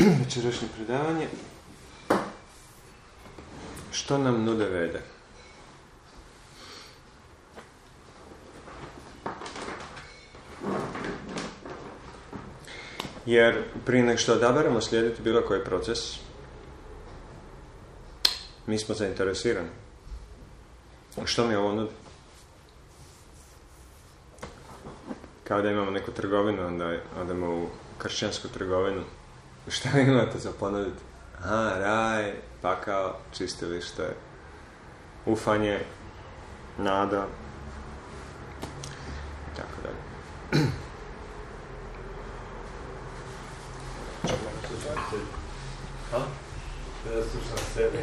večerašnje predavanje. Što nam nude Vede? Jer prije nego što odaberemo slijediti bilo koji proces, mi smo zainteresirani. Što mi ovo nudi? Kao da imamo neku trgovinu, onda odemo u kršćansku trgovinu. Šta vi imate za ponuditi? Aha, raj, pakao, čistilište, ufanje, nada i tako dalje. Ja slušam sebe.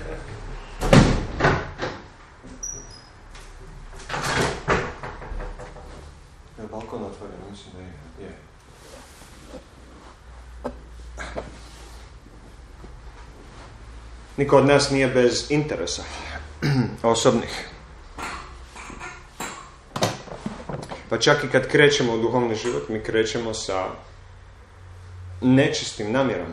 Je balkon otvoren? Mislim da je. Niko od nas nije bez interesa osobnih. Pa čak i kad krećemo u duhovni život, mi krećemo sa nečistim namjerama.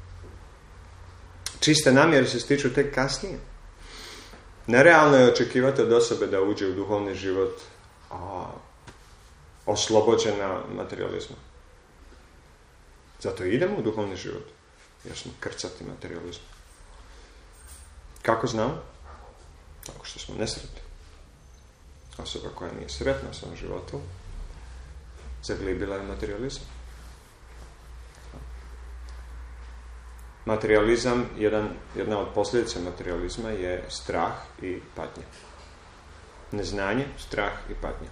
Čiste namjere se stiču tek kasnije. Nerealno je očekivati od osobe da uđe u duhovni život oslobođena materializma. Zato idemo u duhovni život, jer smo krcati materializmu. Kako znamo? Tako što smo nesretni. Osoba koja nije sretna u svom životu zaglibila je materializam. Materializam, jedna od posljedica materializma je strah i patnja. Neznanje, strah i patnja.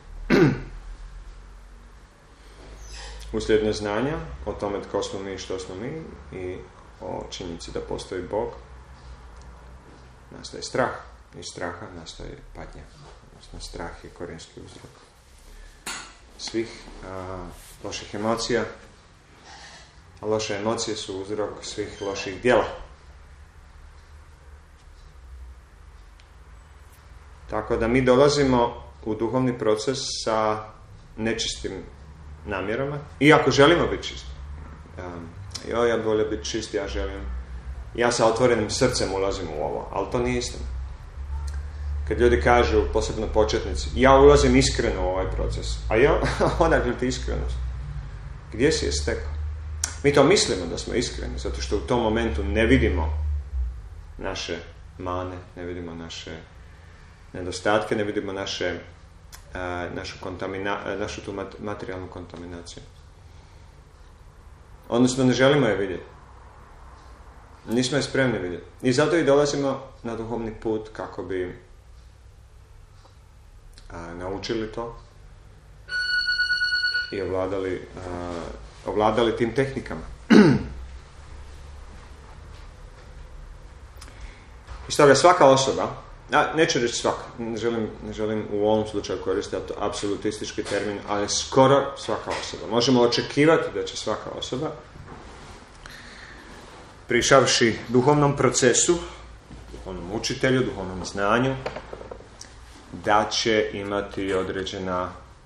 Uslijed neznanja o tome tko smo mi i što smo mi i o činjenici da postoji Bog, nastaje strah. Iz straha nastaje patnja. Strah je korijenski uzrok svih loših emocija. A loše emocije su uzrok svih loših djela. Tako da mi dolazimo u duhovni proces sa nečistim namjerama. Iako želimo biti čisti. Ja bi volio biti čist, ja sa otvorenim srcem ulazim u ovo. Ali to nije istina. Kad ljudi kažu, posebno početnici, ja ulazim iskreno u ovaj proces. A odakle ti iskrenost? Gdje si je stekao? Mi to mislimo da smo iskreni, zato što u tom momentu ne vidimo naše mane, ne vidimo naše nedostatke, ne vidimo našu tu materijalnu kontaminaciju. Odnosno ne želimo je vidjeti. Nismo je spremni vidjeti. I zato i dolazimo na duhovni put kako bi naučili to i ovladali tim tehnikama. I stoga svaka osoba, neću reći svaka, ne želim u ovom slučaju koristiti apsolutistički termin, ali skoro svaka osoba. Možemo očekivati da će svaka osoba, prišavši duhovnom procesu, duhovnom učitelju, duhovnom znanju, da će imati određena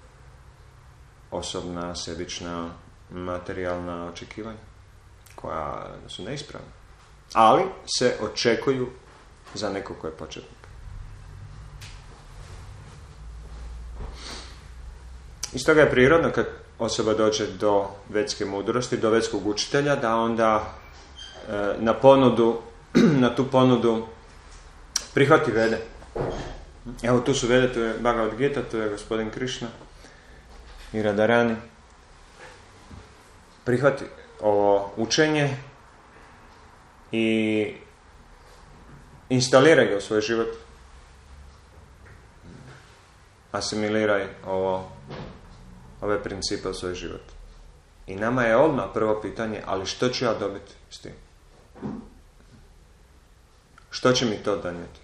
osobna, sebična, materijalna očekivanja koja su neispravna. Ali se očekuju za nekog ko je početnik. Iz toga je prirodno kad osoba dođe do vedske mudrosti, do vedskog učitelja, da onda na tu ponudu prihvati Vede. Evo tu su Vede, tu je Bhagavad Gita, tu je gospodin Krišna i Radharani. Prihvati ovo učenje i instaliraj ga u svoj život. Asimiliraj ove principe u svoj život. I nama je odmah prvo pitanje, ali što ću ja dobiti s tim? Što će mi to donijeti?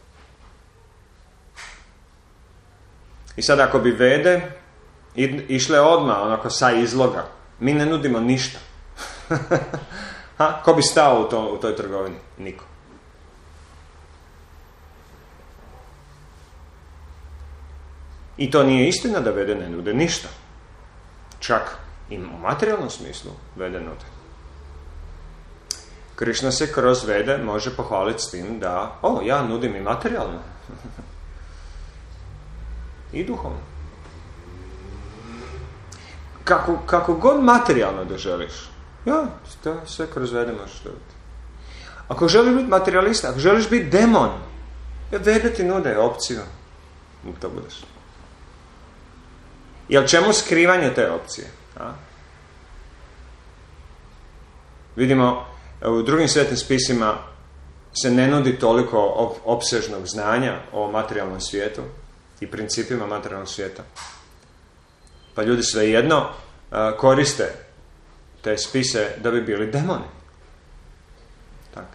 I sad ako bi Vede išle odmah onako sa izloga, mi ne nudimo ništa. Ko bi stao u toj trgovini? Niko. I to nije istina da Vede ne nude ništa. Čak i u materijalnom smislu Vede nude. Krišna se kroz Vede može pohvaliti s tim da, ja nudim i materijalno. I duhovno. Kako god materijalno da želiš, to sve kroz Vede možeš dobiti. Ako želiš biti materijalista, ako želiš biti demon, Vede ti nude opciju. To budeš. Jel čemu skrivanje te opcije? Vidimo, u drugim svetim spisima se ne nudi toliko opsežnog znanja o materijalnom svijetu i principima materijalnog svijeta. Pa ljudi svejedno koriste te spise da bi bili demoni. Tako.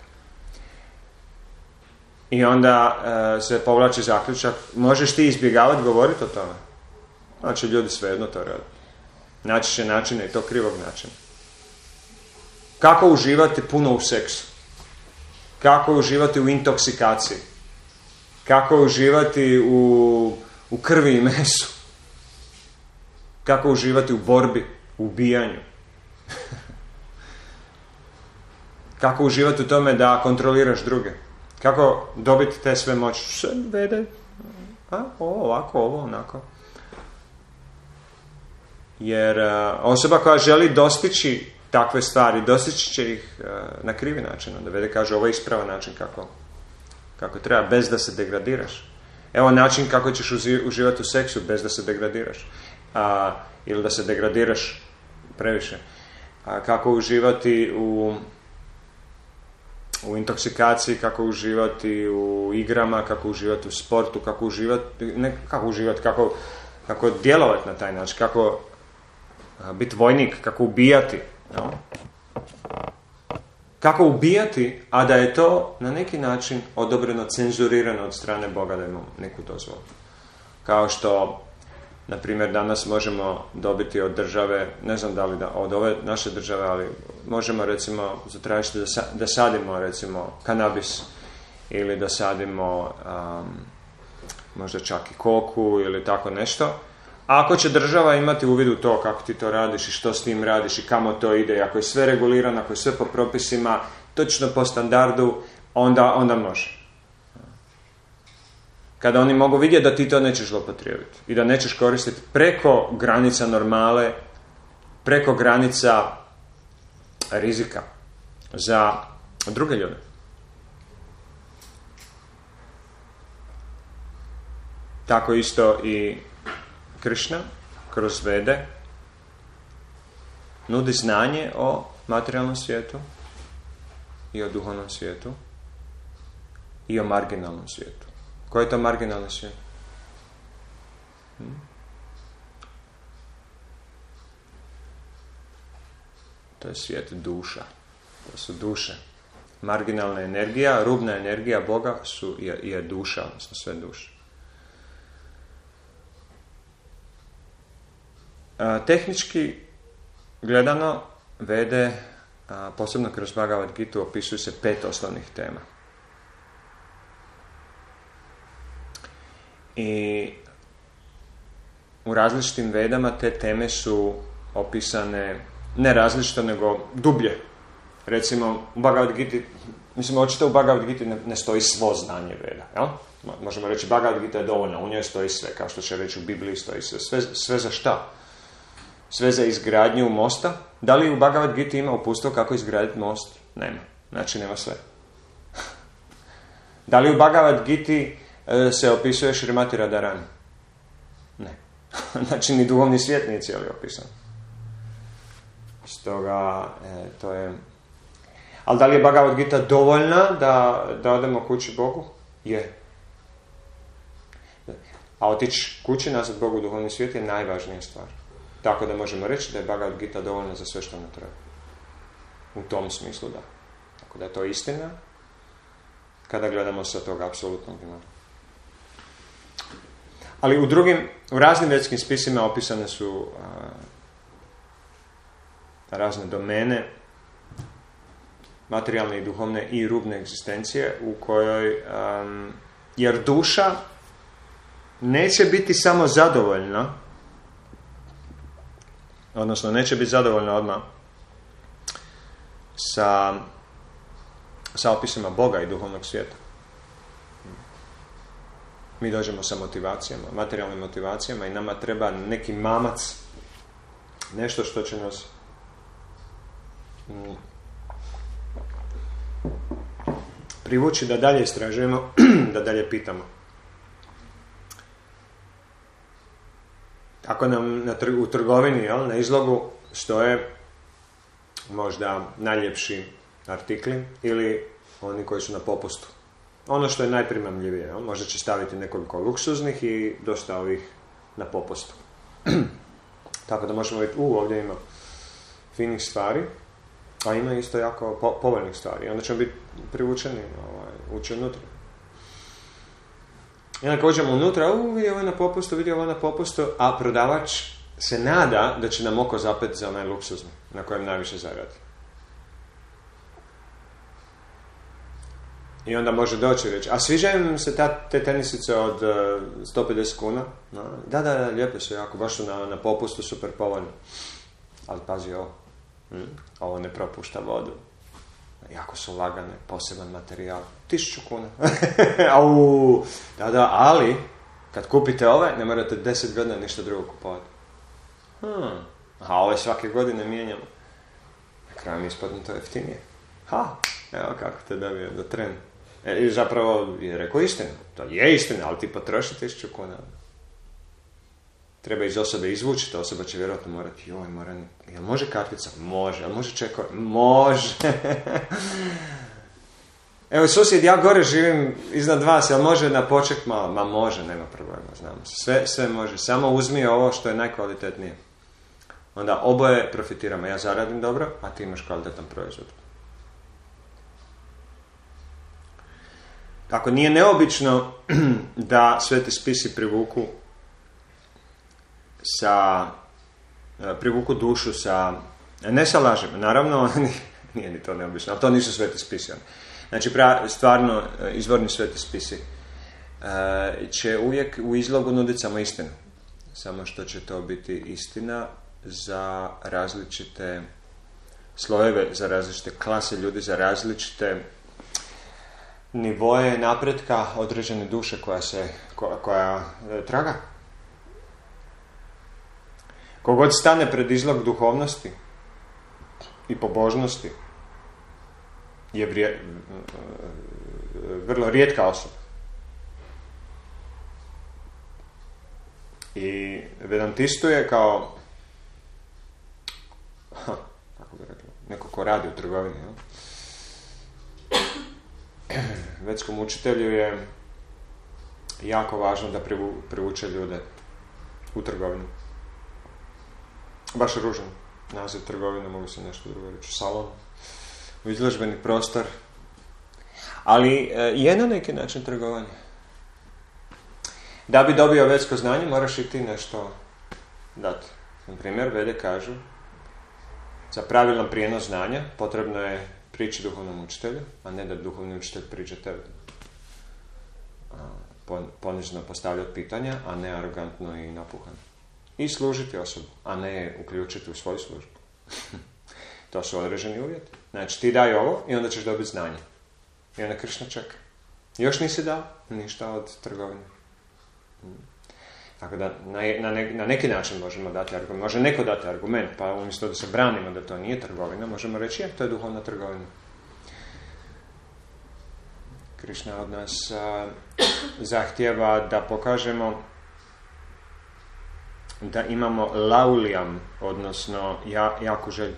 I onda se povlači zaključak, možeš ti izbjegavati govoriti o tome? Znači ljudi svejedno to rade. Naći će načine i to krivog načina. Kako uživati puno u seksu? Kako uživati u intoksikaciji? Kako uživati u krvi i mesu? Kako uživati u borbi, u ubijanju? Kako uživati u tome da kontroliraš druge? Kako dobiti te sve moći? Sve Vede. Ovako, ovo, onako. Jer osoba koja želi dostići takve stvari, dostići će ih na krivi način. Onda Vede kaže, ovo je ispravan način kako treba, bez da se degradiraš. Evo način kako ćeš uživati u seksu bez da se degradiraš. Ili da se degradiraš previše. Kako uživati u intoksikaciji, kako uživati u igrama, kako uživati u sportu, kako djelovati na taj način, kako biti vojnik, kako ubijati. No? Kako ubijati, a da je to na neki način odobreno, cenzurirano od strane Boga, da imamo neku dozvolu. Kao što, na primjer, danas možemo dobiti od države, ne znam da li od ove naše države, ali možemo recimo zatražiti da sadimo recimo kanabis ili da sadimo možda čak i koku ili tako nešto. A ako će država imati uvid u to kako ti to radiš i što s tim radiš i kamo to ide, ako je sve regulirano, ako je sve po propisima, točno po standardu, onda može. Kada oni mogu vidjeti da ti to nećeš zloupotrijebiti i da nećeš koristiti preko granica normale, preko granica rizika za druge ljude. Tako isto i Krišna kroz Vede nudi znanje o materijalnom svijetu i o duhovnom svijetu i o marginalnom svijetu. Koji je to marginalni svijet? To je svijet duša. To su duše. Marginalna energija, rubna energija Boga je duša, odnosno sve duše. Tehnički gledano, Vede, posebno kroz Bhagavad Gitu, opisuju se 5 osnovnih tema. I u različitim Vedama te teme su opisane ne različito, nego dublje. Recimo, u Bhagavad Giti, očito u Bhagavad Giti ne stoji svo znanje Veda. Jel? Možemo reći, Bhagavad Gita je dovoljna, u njoj stoji sve, kao što će reći u Bibliji stoji sve. Sve za šta? Sve za izgradnju mosta. Da li u Bhagavad Gita ima uputstvo kako izgraditi most? Nema. Znači nema sve. Da li u Bhagavad Gita se opisuje Šrimati Radharani? Ne. Znači ni duhovni svijet nije cijeli opisan. Stoga to je... Ali da li je Bhagavad Gita dovoljna da odemo kući Bogu? Je. A otići kući nazad Bogu u duhovni svijet je najvažnija stvar. Tako da možemo reći da je Bhagavad Gita dovoljna za sve što nam treba. U tom smislu da. Tako da je to istina kada gledamo sa tog apsolutnog imena. Ali u raznim vedskim spisima opisane su razne domene, materijalne i duhovne i rubne egzistencije u kojoj, jer duša neće biti samo zadovoljna, odnosno neće biti zadovoljna odmah sa sa opisima Boga i duhovnog svijeta. Mi dođemo sa motivacijama, materijalnim motivacijama i nama treba neki mamac, nešto što će nas privući da dalje istražujemo, da dalje pitamo. Ako nam u trgovini, na izlogu stoje možda najljepši artikli ili oni koji su na popustu. Ono što je najprimamljivije, možda će staviti nekoliko luksuznih i dosta ovih na popustu. Tako da možemo vidjeti, ovdje ima finih stvari, a ima isto jako povoljnih stvari. Onda ćemo biti privučeni ući unutra. I onda kad uđemo unutra, vidi ovo na popustu, a prodavač se nada da će nam oko zapet za onaj luksuzni, na kojem najviše zaradi. I onda može doći i reći, a sviđaju mi se te tenisice od 150 kuna? No, da, lijepe su jako, baš su na popustu, super povoljno. Ali pazi ovo, ovo ne propušta vodu. Jako su lagane, poseban materijal. 1000 kuna. Da, ali kad kupite ove, ne morate 10 godina ništa drugo kupovati. A ove svake godine mijenjamo. Na kraju mi ispadne to jeftinije. Evo kako te dobio do tren. I zapravo je rekao istinu. To je istina, ali ti potroši 1000 kuna. Treba iz osobe izvući, ta osoba će vjerojatno morati, jel može kartica? Može. Jel može čekove? Može. Evo, susjed, ja gore živim iznad vas, jel može na poček malo? Ma može, nema problema, znamo. Sve može, samo uzmi ovo što je najkvalitetnije. Onda oboje profitiramo. Ja zaradim dobro, a ti imaš kvalitetan proizvod. Tako, nije neobično da sveti spisi privuku dušu ne sa lažima, naravno, nije ni to neobično, ali to nisu sveti spisi. Znači, stvarno, izvorni sveti spisi će uvijek u izlogu nuditi samo istinu. Samo što će to biti istina za različite slojeve, za različite klase ljudi, za različite nivoje napretka određene duše koja traga. Kogod stane pred izlog duhovnosti i pobožnosti je vrlo rijetka osoba. I vedantistu je kao kako bi rekla, neko ko radi u trgovini. Vedskom učitelju je jako važno da privuče ljude u trgovinu. Baš ružan naziv trgovine, mogu se nešto drugo reći, salon, u izložbeni prostor. Ali je na neki način trgovanje. Da bi dobio vedsko znanje, moraš i ti nešto dati. Na primjer, Vede kažu, za pravilan prijenos znanja potrebno je prići duhovnom učitelju, a ne da duhovni učitelj priđe tebe. Ponižno postavljati pitanja, a ne arogantno i napuhano. I služiti osobu, a ne je uključiti u svoju službu. To su određeni uvjeti. Znači, ti daj ovo i onda ćeš dobiti znanje. I onda Krišna čeka. Još nisi dao ništa od trgovine. Tako da, na neki način možemo dati argument. Može neko dati argument, pa umjesto da se branimo da to nije trgovina, možemo reći, to je duhovna trgovina. Krišna od nas zahtijeva da pokažemo da imamo laulijam, odnosno jaku želju.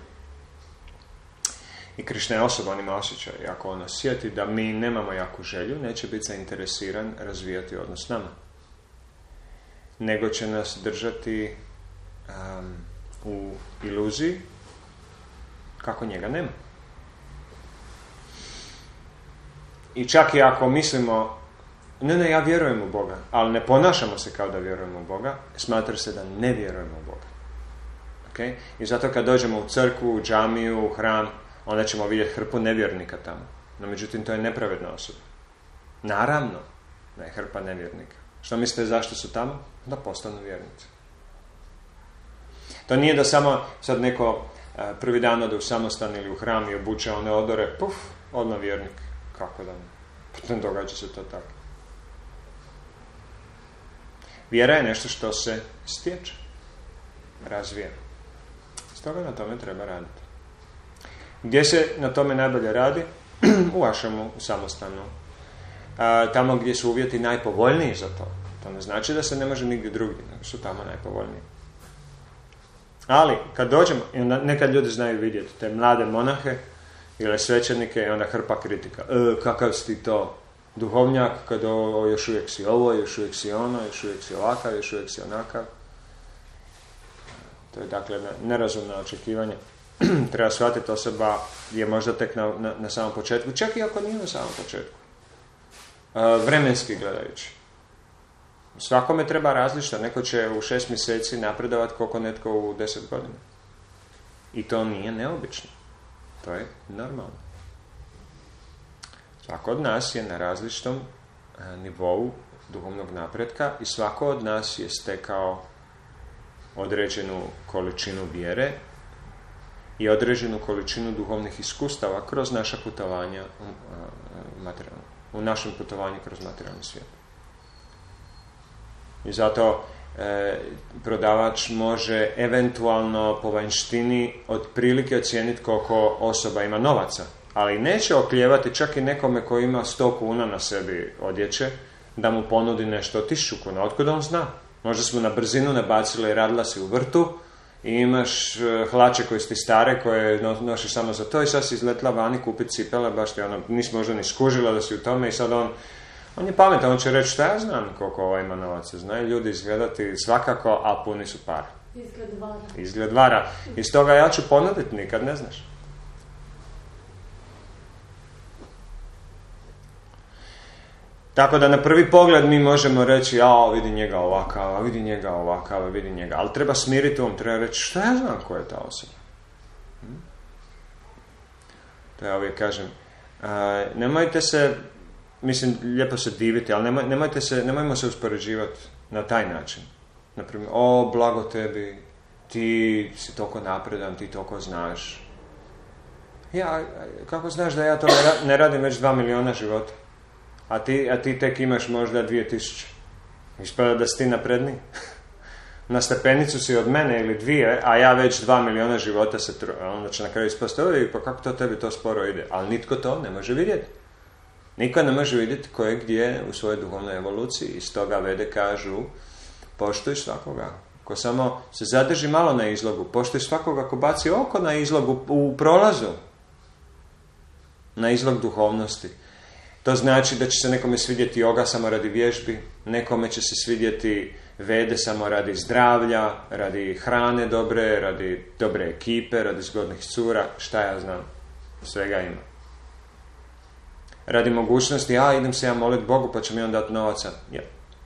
I Krišna je osoba, on ima osjećaj. Ako on osjeti da mi nemamo jaku želju, neće biti zainteresiran razvijati odnos s nama. Nego će nas držati u iluziji kako njega nema. I čak i ako mislimo, ne, ja vjerujem u Boga, ali ne ponašamo se kao da vjerujemo u Boga, smatra se da ne vjerujemo u Boga. Okay? I zato kad dođemo u crkvu, u džamiju, u hram, onda ćemo vidjeti hrpu nevjernika tamo. No, međutim, to je nepravedna osoba. Naravno da je hrpa nevjernika. Što mislite zašto su tamo? Da postanu vjernici. To nije da samo sad neko prvi dan ode u samostan ili u hram i obuče one odore, odmah vjernik. Kako da ne? Događa se to tako. Vjera je nešto što se stječe, razvija. Stoga na tome treba raditi. Gdje se na tome najbolje radi? U Ašramu, samostanu. Tamo gdje su uvjeti najpovoljniji za to. To ne znači da se ne može nigdje drugdje, nego su tamo najpovoljniji. Ali, kad dođemo, i onda nekad ljudi znaju vidjeti te mlade monahe ili svećenike i onda hrpa kritika. Kakav si ti to duhovnjak, kad još uvijek si ovo, još uvijek si ono, još uvijek si ovakav, još uvijek si onakav. To je dakle nerazumno očekivanje. Treba shvatiti, osoba je možda tek na samom početku, čak i ako nije na samom početku. Vremenski gledajući. Svakome treba različito. Neko će u 6 mjeseci napredovati koliko netko u 10 godina. I to nije neobično. To je normalno. Svako od nas je na različitom nivou duhovnog napretka i svako od nas je stekao određenu količinu vjere i određenu količinu duhovnih iskustava kroz naša putovanja u našem putovanju kroz materijalni svijet. I zato prodavač može eventualno po vanjštini otprilike ocijeniti koliko osoba ima novaca, ali neće oklijevati čak i nekome koji ima 100 kuna na sebi odjeće da mu ponudi nešto od 1000 kuna. Otkud on zna? Možda smo na brzinu nabacili, radila si u vrtu i imaš hlače koje su ti stare, koje nosiš samo za to i sad si izletla vani kupiti cipele, baš ti nisi možda ni skužila da si u tome i sad on je pametan, on će reći šta ja znam koliko ovo ima novaca. Znaju ljudi izgledati svakako, a puni su para. Izgled vara. I stoga ja ću ponuditi, nikad ne znaš. Tako da na prvi pogled mi možemo reći vidi njega ovakav, vidi njega ovakav, vidi njega. Ali treba smiriti treba reći šta ja znam ko je ta osoba. To ja uvijek kažem. Nemojte se, mislim, lijepo se diviti, ali nemojmo se uspoređivati na taj način. Naprimjer, blago tebi, ti si toliko napredan, ti toliko znaš. Kako znaš da ja to ne radim već 2 milijuna života? A ti tek imaš možda 2000. Ispada da si ti napredniji. Na stepenicu si od mene ili 2, a ja već 2 milijuna života onda će na kraju ispostaviti, pa kako to tebi to sporo ide? Ali nitko to ne može vidjeti. Niko ne može vidjeti ko je gdje u svojoj duhovnoj evoluciji. I stoga Vede kažu, poštuj svakoga. Ko samo se zadrži malo na izlogu, poštuj svakoga ko baci oko na izlogu u prolazu. Na izlog duhovnosti. To znači da će se nekome svidjeti joga samo radi vježbi, nekome će se svidjeti Vede samo radi zdravlja, radi hrane dobre, radi dobre ekipe, radi zgodnih cura, šta ja znam, svega ima. Radi mogućnosti, idem se ja moliti Bogu pa će mi on dati novaca. Ja.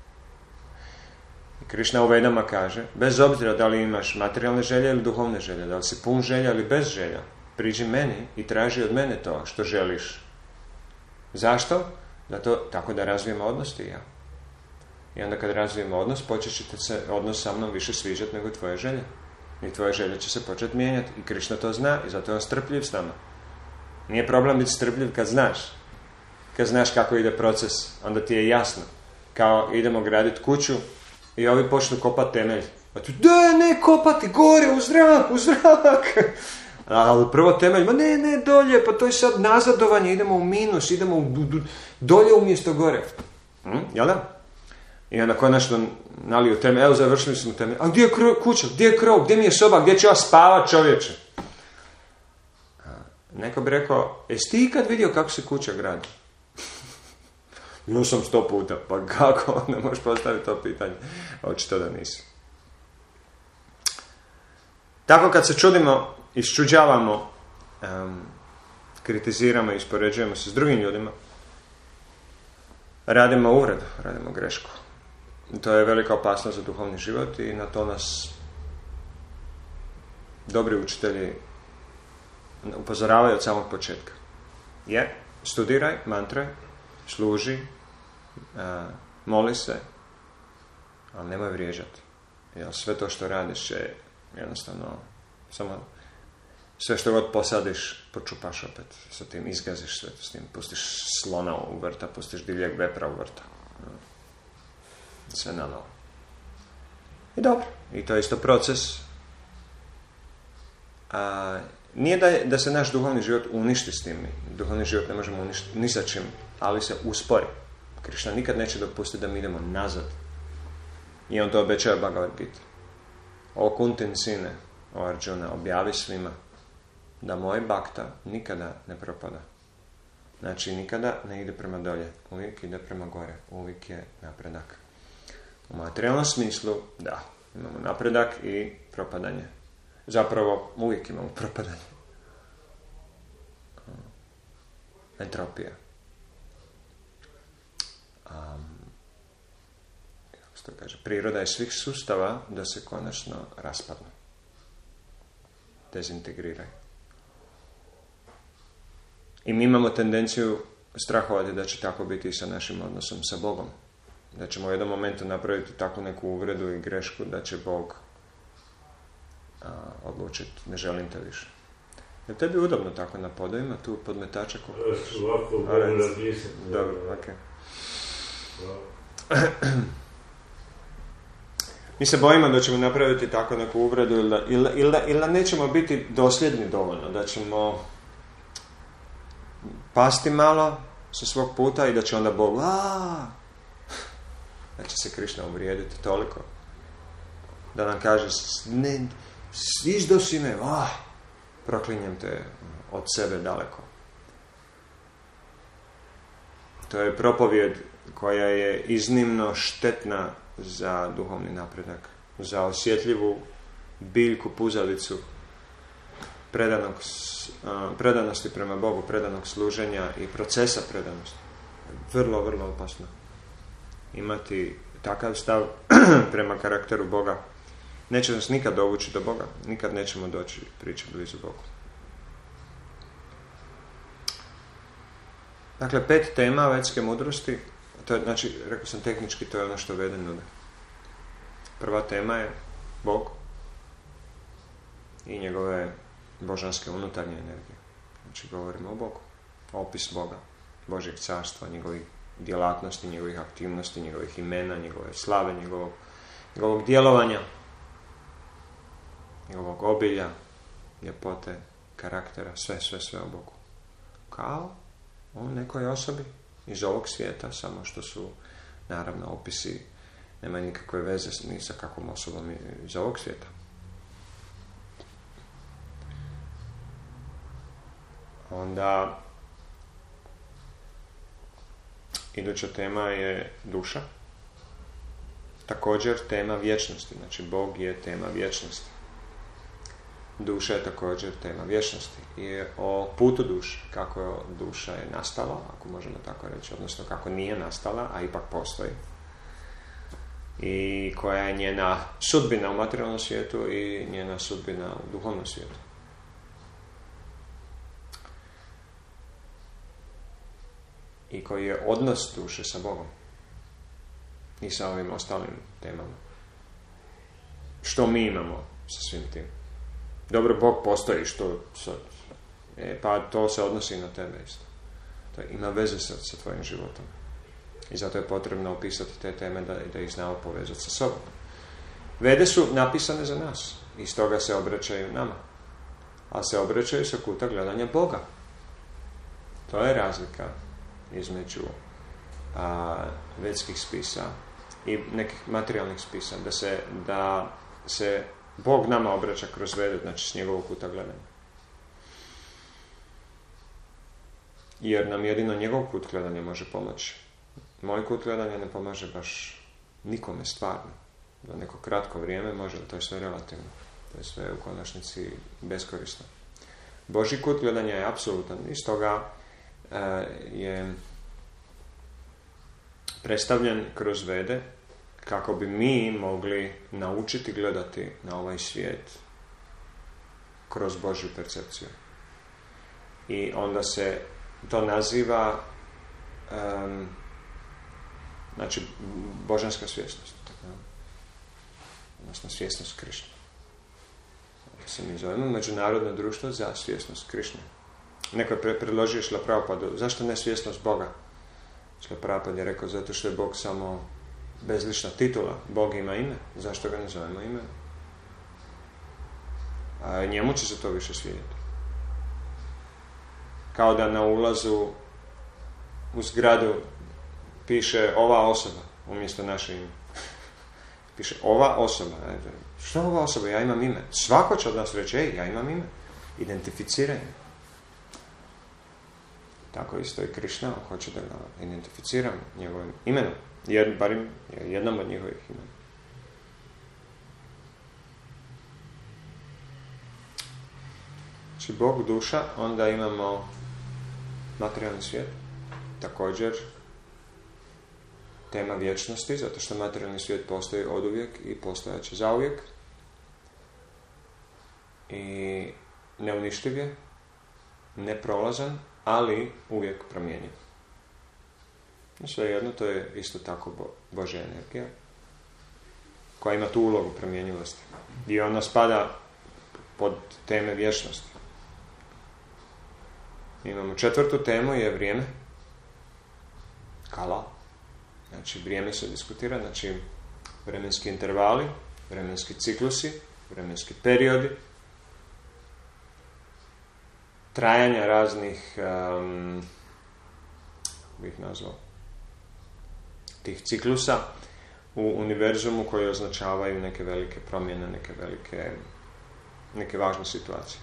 I Krišna u Vedama kaže, bez obzira da li imaš materijalne želje ili duhovne želje, da li si pun želja ili bez želja, priđi meni i traži od mene to što želiš. Zašto? Tako da razvijemo odnos ti i ja. I onda kad razvijemo odnos, počet će se odnos sa mnom više sviđati nego tvoje želje. I tvoje želje će se početi mijenjati. I Krišna to zna i zato je on strpljiv s nama. Nije problem biti strpljiv kad znaš. Kad znaš kako ide proces, onda ti je jasno. Kao idemo graditi kuću i ovi počnu kopati temelj. A ti, ne kopati, gore, u zrak. Ali prvo temelj, ne, dolje, pa to je sad nazadovanje, idemo u minus, idemo dolje umjesto gore. Jel da? I onda konačno naliju temelj, evo završili smo temelj. A gdje je kuća, gdje je krov, gdje mi je soba, gdje ću ja spavat, čovječe? Neko bi rekao, jesi ti ikad vidio kako se kuća gradi? Bio sam 100 puta, pa kako? Ne možeš postaviti to pitanje. Očito da nisi. Tako kad se čudimo, iščuđavamo, kritiziramo i ispoređujemo se s drugim ljudima, radimo uvredu, radimo grešku. To je velika opasnost za duhovni život i na to nas dobri učitelji upozoravaju od samog početka. Studiraj mantre, služi, moli se, ali nemoj vrijeđati. Jer sve to što radiš će jednostavno samo Sve što god posadiš, počupaš opet sa tim, izgaziš sve s tim, pustiš slona u vrta, pustiš divljeg vepra u vrta. Sve na novo. I dobro. I to je isto proces. Nije da se naš duhovni život uništi s tim. Duhovni život ne možemo uništiti ni sa čim, ali se uspori. Krišna nikad neće dopustiti da mi idemo nazad. I on to obećava Bhagavad Gita. O Kuntin sine, o Arjuna, objavi svima da moj bhakta nikada ne propada. Znači, nikada ne ide prema dolje. Uvijek ide prema gore. Uvijek je napredak. U materijalnom smislu, da, imamo napredak i propadanje. Zapravo, uvijek imamo propadanje. Entropija. Kako se to kaže? Priroda je svih sustava da se konačno raspadnu. Dezintegriraju. I mi imamo tendenciju strahovati da će tako biti i sa našim odnosom sa Bogom. Da ćemo u jednom momentu napraviti takvu neku uvredu i grešku da će Bog odlučiti, ne želim te više. Je tebi udobno tako na podovima, tu podmetača? Ovako, Bog razmišljati. Dobro, okej. Mi se bojimo da ćemo napraviti tako neku uvredu ili da nećemo biti dosljedni dovoljno, da ćemo pasti malo sa svog puta i da će onda Bog da će se Krišna uvrijediti toliko da nam kaže ne, izdo si me, proklinjem te od sebe daleko. To je propovijed koja je iznimno štetna za duhovni napredak, za osjetljivu biljku, puzalicu predanosti prema Bogu, predanog služenja i procesa predanosti. Vrlo, vrlo opasno imati takav stav prema karakteru Boga. Neće nas nikad dovući do Boga. Nikad nećemo doći prići blizu Bogu. Dakle, 5 tema vedske mudrosti. To je, znači, rekao sam tehnički, to je ono što Vede nude. Prva tema je Bog i njegove božanske unutarnje energije. Znači, govorimo o Bogu. Opis Boga, Božjeg carstva, njegovih djelatnosti, njegovih aktivnosti, njegovih imena, njegove slave, njegovog djelovanja, njegovog obilja, ljepote, karaktera, sve o Bogu. Kao o nekoj osobi iz ovog svijeta, samo što su, naravno, opisi nema nikakve veze ni sa kakvom osobom iz ovog svijeta. Onda iduća tema je duša. Također tema vječnosti. Znači, Bog je tema vječnosti. Duša je također tema vječnosti. I o putu duše. Kako duša je nastala, ako možemo tako reći. Odnosno, kako nije nastala, a ipak postoji. I koja je njena sudbina u materijalnom svijetu i njena sudbina u duhovnom svijetu. I koji je odnos duše sa Bogom i sa ovim ostalim temama. Što mi imamo sa svim tim? Dobro, Bog postoji, što sad? Pa to se odnosi na tebe isto. To ima veze sa tvojim životom. I zato je potrebno opisati te teme da ih znamo povezati sa sobom. Vede su napisane za nas i stoga se obraćaju nama. Ali se obraćaju sa kuta gledanja Boga. To je razlika između vedskih spisa i nekih materijalnih spisa, da se Bog nama obraća kroz Vede, znači s njegovog kuta gledanja. Jer nam jedino njegov kut gledanja može pomoći. Moj kut gledanja ne pomaže baš nikome stvarno. Za neko kratko vrijeme može, to je sve relativno. To je sve u konačnici beskorisno. Božji kut gledanja je apsolutan i stoga je predstavljen kroz Vede kako bi mi mogli naučiti gledati na ovaj svijet kroz Božju percepciju. I onda se to naziva znači božanska svjesnost. Odnosno svjesnost Krišne. se mi zovemo, Međunarodno društvo za svjesnost Krišne. Neko je predložio Šrila Prabhupadu, zašto ne svjesnost Boga? Šrila Prabhupada je rekao, zato što je Bog samo bezlična titula. Bog ima ime, zašto ga ne zovemo ime? A njemu će se to više svidjeti. Kao da na ulazu u zgradu piše ova osoba, umjesto naše ime. Piše ova osoba. Što ova osoba? Ja imam ime. Svako će od nas reći, ja imam ime. Identificiranje. Tako isto i Krišna hoće da ga identificiram njegovim imenom. Barim jednom od njihovih imena. Znači Bog duša, onda imamo materijalni svijet. Također tema vječnosti, zato što materijalni svijet postoji oduvijek i postojaće zauvijek. I neuništiv je, neprolazan, ali uvijek promjenjiv. Svejedno, to je isto tako Božja energija koja ima tu ulogu promjenjivosti. I ona spada pod teme vječnosti. Imamo četvrtu temu, je vrijeme. Kala. Znači, vrijeme se diskutira, znači vremenski intervali, vremenski ciklusi, vremenski periodi, trajanja raznih bih nazvao tih ciklusa u univerzumu koji označavaju neke velike promjene, neke važne situacije.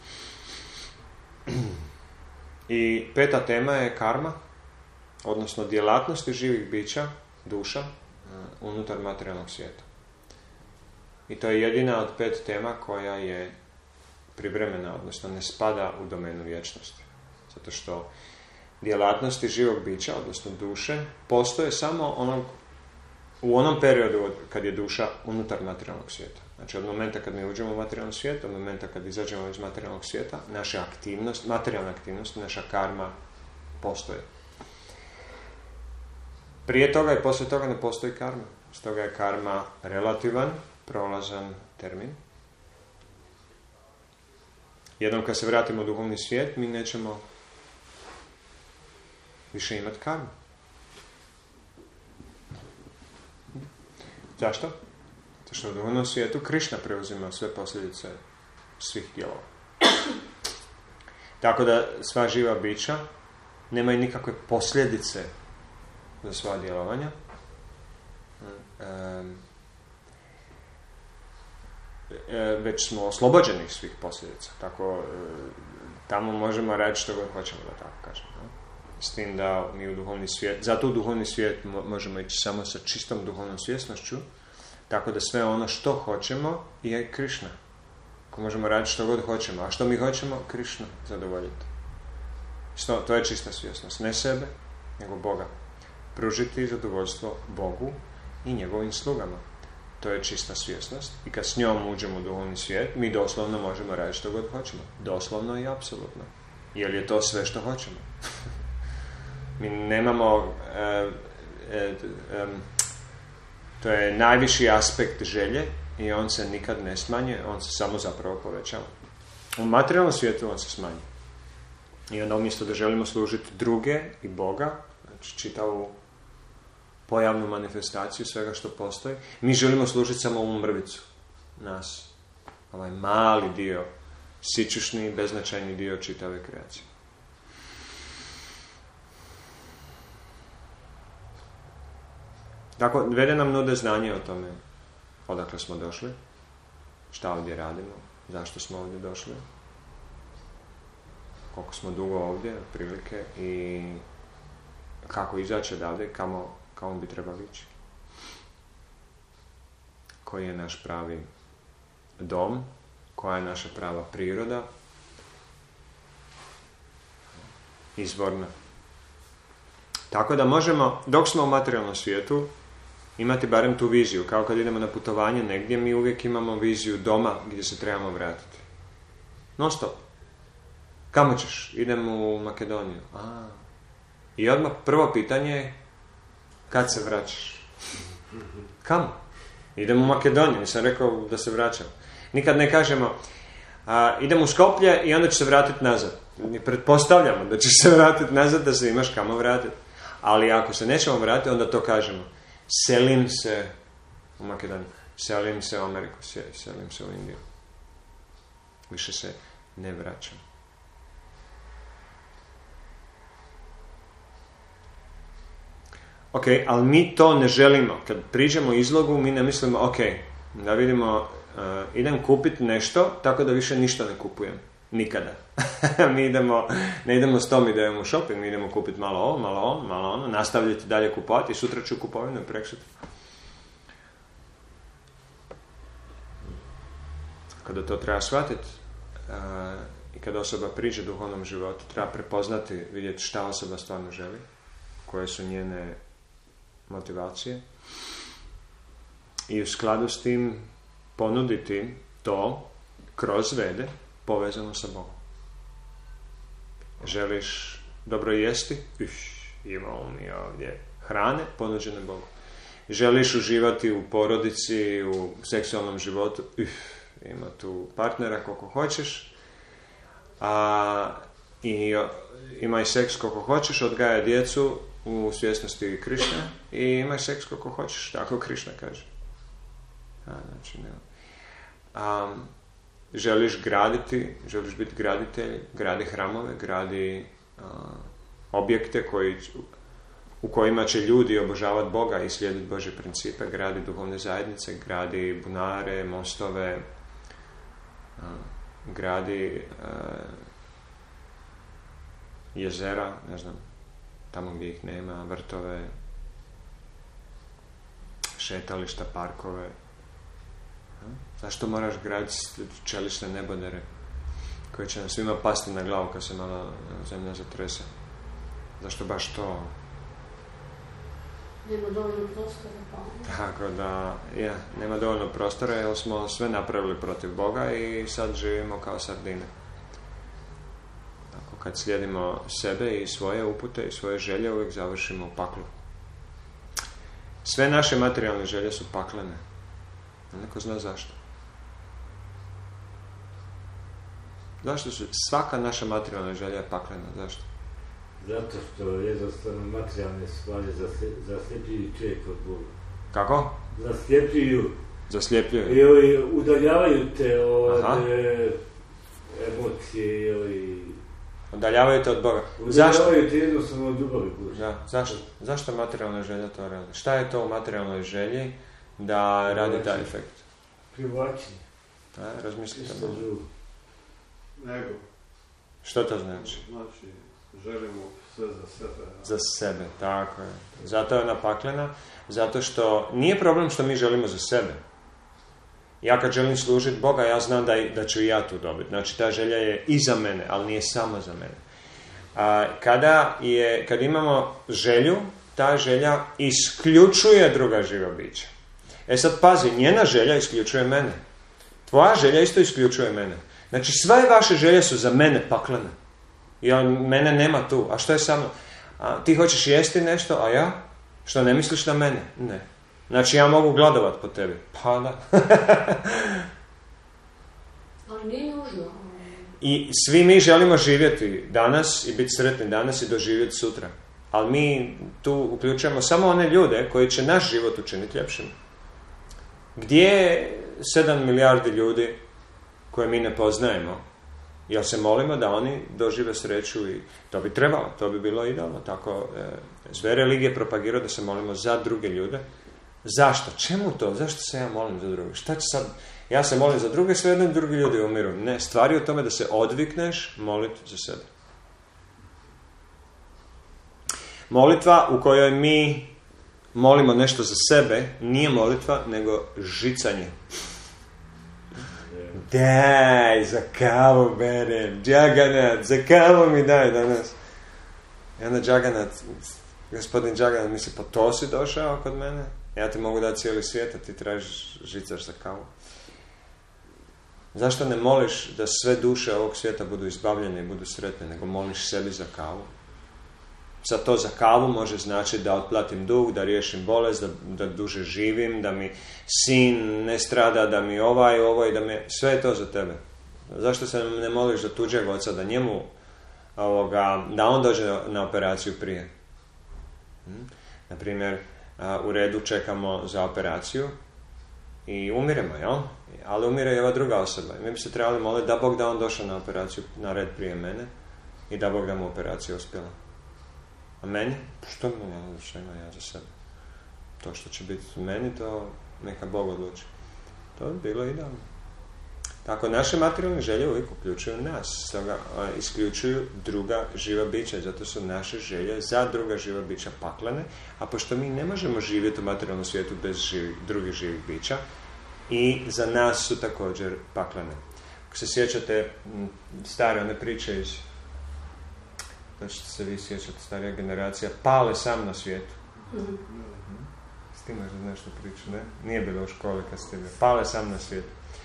I peta tema je karma, odnosno djelatnosti živih bića, duša, unutar materijalnog svijeta. I to je jedina od 5 tema koja je privremena, odnosno ne spada u domenu vječnosti. Zato što djelatnosti živog bića, odnosno duše, postoje samo u onom periodu kad je duša unutar materijalnog svijeta. Znači od momenta kad mi uđemo u materijalni svijet, od momenta kad izađemo iz materijalnog svijeta, naša aktivnost, materijalna aktivnost, naša karma postoje. Prije toga i poslije toga ne postoji karma. Stoga je karma relativan, prolazan termin. Jednom kad se vratimo u duhovni svijet, mi nećemo više imati karmu. Zašto? Zato što u duhovnom svijetu Krišna preuzima sve posljedice svih djelova. Tako da sva živa bića nemaju nikakve posljedice za sva djelovanja. Već smo oslobođeni svih posljedica. Tako, tamo možemo raditi što god hoćemo, da tako kažem. S tim da mi u duhovni svijet, zato u duhovni svijet možemo ići samo sa čistom duhovnom svjesnošću, tako da sve ono što hoćemo je Krišna. Ako možemo raditi što god hoćemo. A što mi hoćemo? Krišna zadovoljiti. To je čista svjesnost. Ne sebe, nego Boga. Pružiti zadovoljstvo Bogu i njegovim slugama. To je čista svjesnost. I kad s njom uđemo u duhovni svijet, mi doslovno možemo raditi što god hoćemo. Doslovno i apsolutno. Jer je to sve što hoćemo. Mi nemamo... to je najviši aspekt želje i on se nikad ne smanje, on se samo zapravo povećava. U materijalnom svijetu on se smanji. I onda umjesto da želimo služiti druge i Boga, znači čitavu pojavnu manifestaciju svega što postoji, mi želimo služiti samo ovu mrvicu nas. Ovaj mali dio, sićušni, beznačajni dio čitave kreacije. Tako, Vede nam nude znanje o tome odakle smo došli, šta ovdje radimo, zašto smo ovdje došli, koliko smo dugo ovdje, otprilike, i kako izaći odavde, kamo bi trebali ići. Koji je naš pravi dom, koja je naša prava priroda, izvorna. Tako da možemo, dok smo u materijalnom svijetu, imati barem tu viziju. Kao kad idemo na putovanje negdje, mi uvijek imamo viziju doma gdje se trebamo vratiti. Non stop. Kamo ćeš? Idemo u Makedoniju. I odmah prvo pitanje je kad se vraćaš? Kamo? Idemo u Makedoniju. Nisam rekao da se vraćam. Nikad ne kažemo idem u Skoplje i onda ću se vratiti nazad. Mi pretpostavljamo da ćeš se vratiti nazad, da se imaš kamo vratiti. Ali ako se nećemo vratiti, onda to kažemo. Selim se u Makedoniju, selim se u Ameriku, selim se u Indiju. Više se ne vraćam. Ok, ali mi to ne želimo. Kad priđemo izlogu, mi ne mislimo, ok, da vidimo, idem kupiti nešto, tako da više ništa ne kupujem. Nikada. Mi ne idemo s tom idejom u shopping, mi idemo kupiti malo ovo, malo ono, nastavljati dalje kupovati i sutra ću kupovinu i preksutra. Kada to treba shvatiti i kada osoba priđe duhovnom životu, treba prepoznati, vidjeti šta osoba stvarno želi, koje su njene motivacije i u skladu s tim ponuditi to kroz vede povezano sa Bogom. Želiš dobro jesti? Imamo mi ovdje hrane ponuđene Bogu. Želiš uživati u porodici, u seksualnom životu? Ima tu partnera koliko hoćeš. I imaj seks koliko hoćeš, odgajaj djecu u svjesnosti Krišne i imaj seks koliko hoćeš, tako Krišna kaže. Znači, želiš graditi, želiš biti graditelj, gradi hramove, gradi objekte u kojima će ljudi obožavati Boga i slijediti Božje principe, gradi duhovne zajednice, gradi bunare, mostove, gradi jezera, ne znam, tamo gdje ih nema, vrtove, šetališta, parkove. Zašto moraš graditi čelične nebodere koje će nam svima pasti na glavu kad se malo zemlja zatrese? Zašto baš to? Nema dovoljno prostora, pa. Tako da, nema dovoljno prostora jer smo sve napravili protiv Boga i sad živimo kao sardine. Tako, kad slijedimo sebe i svoje upute i svoje želje, uvijek završimo u paklu. Sve naše materijalne želje su paklene. Neko zna zašto. Zašto su svaka naša materijalna želja je paklena? Zašto? Zato što jednostavno materijalne stvari zasljepljuju čovjek od Boga. Kako? Zasljepljuju. I udaljavaju te od emocije i... Udaljavaju te od Boga. Udaljavaju te jednostavno od ljubavi Božje. Da. Zašto materijalna želja to radi? Šta je to u materijalnoj želji da radi taj efekt? Privlačenje. Razmislite. Ego. Što to znači? Znači, želimo sve za sebe. Za sebe, tako je. Zato je ona paklena, zato što nije problem što mi želimo za sebe. Ja kad želim služiti Boga, ja znam da ću i ja tu dobiti. Znači, ta želja je i za mene, ali nije samo za mene. Kad imamo želju, ta želja isključuje druga živa bića. Sad pazi, njena želja isključuje mene. Tvoja želja isto isključuje mene. Znači, sve vaše želje su za mene paklene. Mene nema tu. A što je sa mnom? Ti hoćeš jesti nešto, a ja? Što, ne misliš na mene? Ne. Znači, ja mogu gladovat po tebi. Pa da. Ali nije nužno. I svi mi želimo živjeti danas i biti sretni danas i doživjeti sutra. Ali mi tu uključujemo samo one ljude koji će naš život učiniti ljepšim. Gdje je 7 milijardi ljudi koje mi ne poznajemo? Jel se molimo da oni dožive sreću i to bi trebalo, to bi bilo idealno. Tako, sve religije propagiraju da se molimo za druge ljude. Zašto? Čemu to? Zašto se ja molim za druge? Šta će sad? Ja se molim za druge, sve jedno drugi ljudi umiru. Ne, stvari je u tome da se odvikneš moliti za sebe. Molitva u kojoj mi molimo nešto za sebe nije molitva, nego žicanje. Daj, za kavu berem, Džaganat, za kavu mi daj danas. I onda Džaganat, gospodin Džaganat misli, pa to si došao kod mene? Ja ti mogu dati cijeli svijet, a ti tražiš žicaš za kavu. Zašto ne moliš da sve duše ovog svijeta budu izbavljene i budu sretne, nego moliš sebi za kavu? Sad to za kavu može znači da otplatim dug, da riješim bolest, da duže živim, da mi sin ne strada, da mi ovo i da mi... Sve je to za tebe. Zašto se ne moliš za tuđeg oca, da njemu, da on dođe na operaciju prije? Naprimjer, u redu čekamo za operaciju i umiremo, jel? Ali umire i ova druga osoba. I mi bi se trebali moliti da Bog da on došao na operaciju na red prije mene i da Bog da mu operacija uspjela. A meni? Što mi ima ja za sebe? To što će biti u meni, to neka Bog odluči. To bi bilo idealno. Tako, naše materijalne želje uvijek uključuju nas, stoga isključuju druga živa bića, zato su naše želje za druga živa bića paklene, a pošto mi ne možemo živjeti u materijalnom svijetu bez drugih živih bića, i za nas su također paklene. Ako se sjećate stare one priče iz, da ćete se vi sjećati, starija generacija, Pale sam na svijetu. S tim možda nešto priču, ne? Nije bilo u školi kad ste bili. Pale sam na svijetu.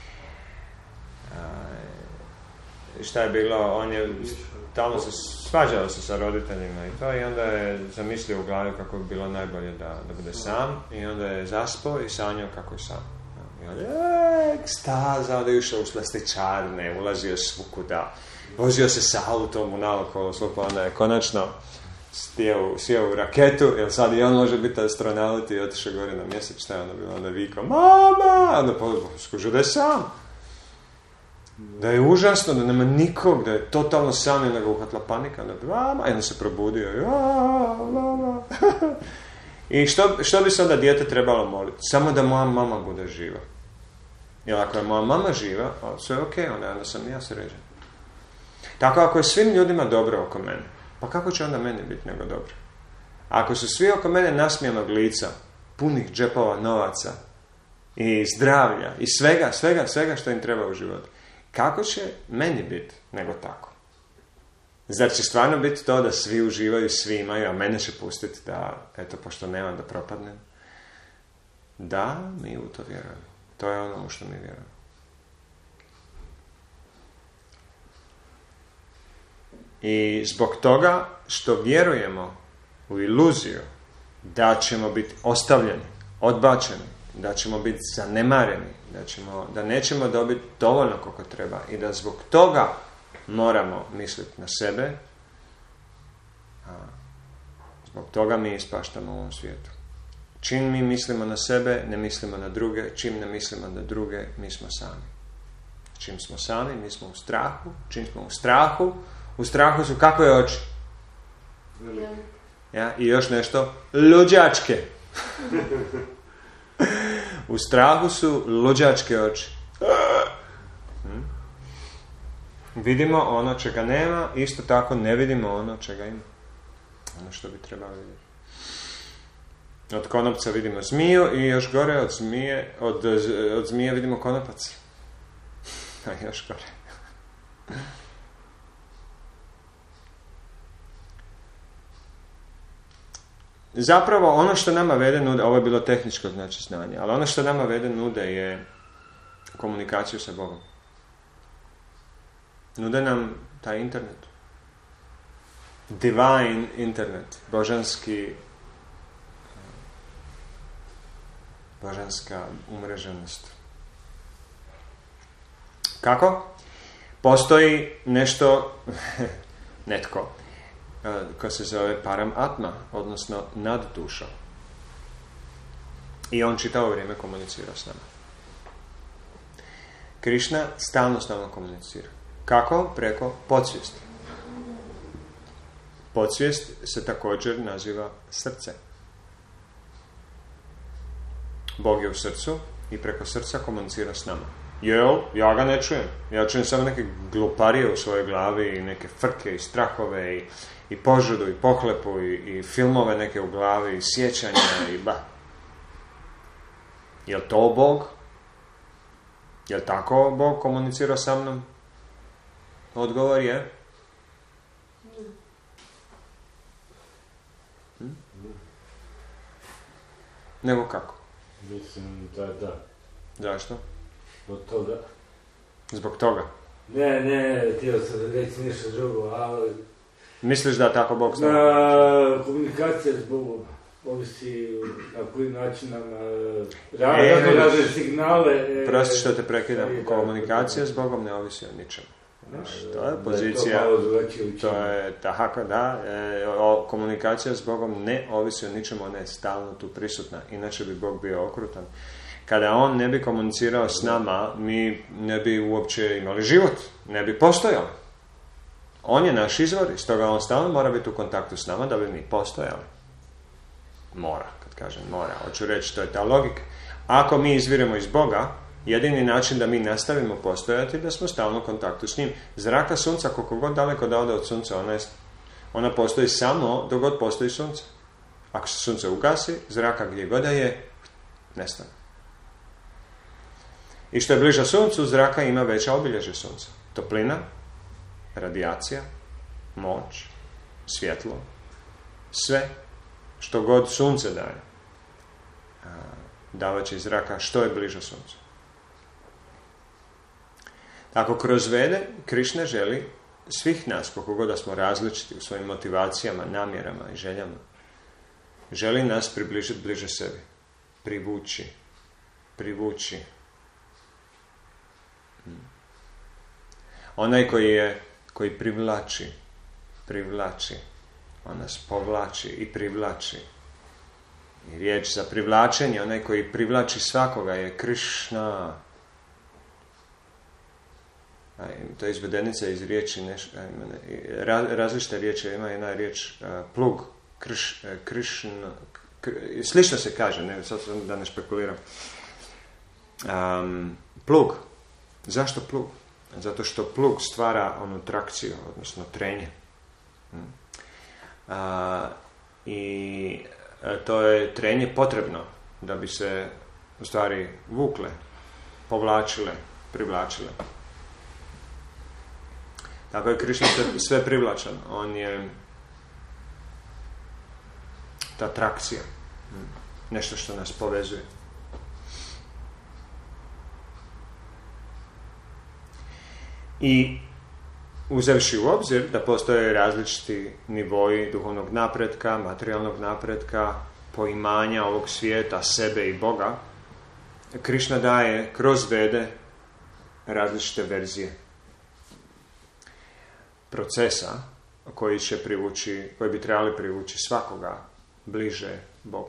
Šta je bilo, on je stalno se svađao se sa roditeljima i to, i onda je zamislio u glavi kako bi bilo najbolje da bude sam, i onda je zaspao i sanjao kako je sam. I onda je ekstaza, onda je išao u slastičarne, ulazio svukuda, vozio se sa autom u naokolo, pa onda je konačno sjeo u raketu, jer sad i on može biti astronaut, i otišao gore na mjesec, šta je onda bilo, onda vikao mama, onda skužio da je sam. Da je užasno, da nema nikog, da je totalno sam, i onda ga uhvatila panika, i onda se probudio. I što bi se onda dijete trebalo moliti? Samo da moja mama bude živa. Jer ako je moja mama živa, sve je okej, onda sam ja sređen. Tako, ako je svim ljudima dobro oko mene, pa kako će onda meni biti nego dobro? Ako su svi oko mene nasmijanog lica, punih džepova novaca, i zdravlja, i svega što im treba u životu, kako će meni biti nego tako? Zar će stvarno biti to da svi uživaju, svi imaju, a mene će pustiti da, eto, pošto nemam, da propadnem? Da, mi u to vjerujemo. To je ono u što mi vjerujemo. I zbog toga što vjerujemo u iluziju da ćemo biti ostavljeni, odbačeni, da ćemo biti zanemareni, da nećemo dobiti dovoljno koliko treba, i da zbog toga moramo misliti na sebe, zbog toga mi ispaštamo u ovom svijetu. Čim mi mislimo na sebe, ne mislimo na druge. Čim ne mislimo na druge, mi smo sami. Čim smo sami, mi smo u strahu. Čim smo u strahu su kakve oči? Ja, i još nešto, luđačke. U strahu su luđačke oči. Vidimo ono čega nema, isto tako ne vidimo ono čega ima. Ono što bi trebalo vidjeti. Od konopca vidimo zmiju, i još gore od zmije vidimo konopac. A još gore. Zapravo, ono što nama vede nude, ovo je bilo tehničko znači znanje, ali ono što nama vede nude je komunikaciju sa Bogom. Nude nam taj internet. Divine internet. Božanska umreženost. Kako? Postoji netko ko se zove Param Atma, odnosno nad dušom. I on čitavo vrijeme komunicira s nama. Krišna stalno komunicira. Kako? Preko podsvijesti. Podsvijest se također naziva srce. Bog je u srcu i preko srca komunicira s nama. Jel? Ja ga ne čujem. Ja čujem samo neke gluparije u svojoj glavi i neke frke i strahove i požudu i pohlepu i filmove neke u glavi i sjećanja i Jel to Bog? Jel tako Bog komunicira sa mnom? Odgovor je? Nego kako? Mislim da. Zašto? Zbog toga. Zbog toga? Ne, htio sam reći nešto drugo, ali... Misliš da tako Bog zna? Komunikacija s Bogom. ovisi na koji način nam razne signale... Prosti što te prekidam. Komunikacija s Bogom ne ovisi o ničemu. To je pozicija, to je tako, da, komunikacija s Bogom ne ovisi o ničemu, ona je stalno tu prisutna, inače bi Bog bio okrutan. Kada on ne bi komunicirao s nama, mi ne bi uopće imali život, ne bi postojali. On je naš izvor, i stoga on stalno mora biti u kontaktu s nama da bi mi postojali. Mora, kad kažem mora, hoću reći, to je ta logika. Ako mi izviremo iz Boga, jedini način da mi nastavimo postojati da smo stalno u kontaktu s njim. Zraka sunca, koliko god daleko da ode od sunca, ona postoji samo dok god postoji sunce. Ako se sunce ugasi, zraka gdje god da je, nestane. I što je bliža suncu, zraka ima veća obilježje sunca. Toplina, radijacija, moć, svjetlo, sve što god sunce daje, davat će iz zraka što je bliže suncu. Tako kroz Vede, Krišna želi svih nas, koliko god da smo različiti u svojim motivacijama, namjerama i željama, želi nas približiti bliže sebi. Privući. Onaj koji privlači, on nas povlači i privlači. I riječ za privlačenje, onaj koji privlači svakoga je Krišna. To je izvedenica iz riječi, različite riječi, ima jedna riječ plug, Krišna, slično se kaže, ne, sad da ne špekuliram. Plug. Zašto plug? Zato što plug stvara onu trakciju, odnosno trenje. I to je trenje potrebno da bi se u stvari vukle, povlačile, privlačile. Tako je Krišna sve privlačan. On je ta trakcija. Nešto što nas povezuje. I uzevši u obzir da postoje različiti nivoji duhovnog napretka, materijalnog napretka, poimanja ovog svijeta, sebe i Boga, Krišna daje kroz Vede različite verzije procesa koji bi trebali privući svakoga bliže Bogu.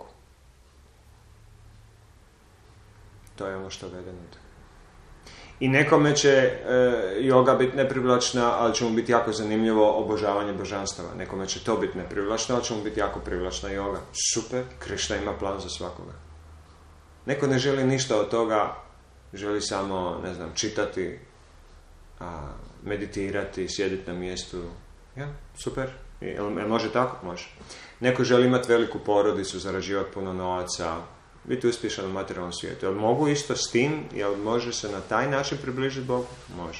To je ono što Vede nude. I nekome će joga biti neprivlačna, ali će mu biti jako zanimljivo obožavanje božanstava. Nekome će to biti neprivlačno, ali će mu biti jako privlačna joga. Super, Krišna ima plan za svakoga. Neko ne želi ništa od toga, želi samo, čitati, meditirati, sjediti na mjestu. Ja, super. Može tako? Može. Neko želi imati veliku porodicu, zarađivati puno novaca, biti uspješan u materijalnom svijetu. Jel mogu isto s tim? Jel može se na taj način približiti Bogu? Može.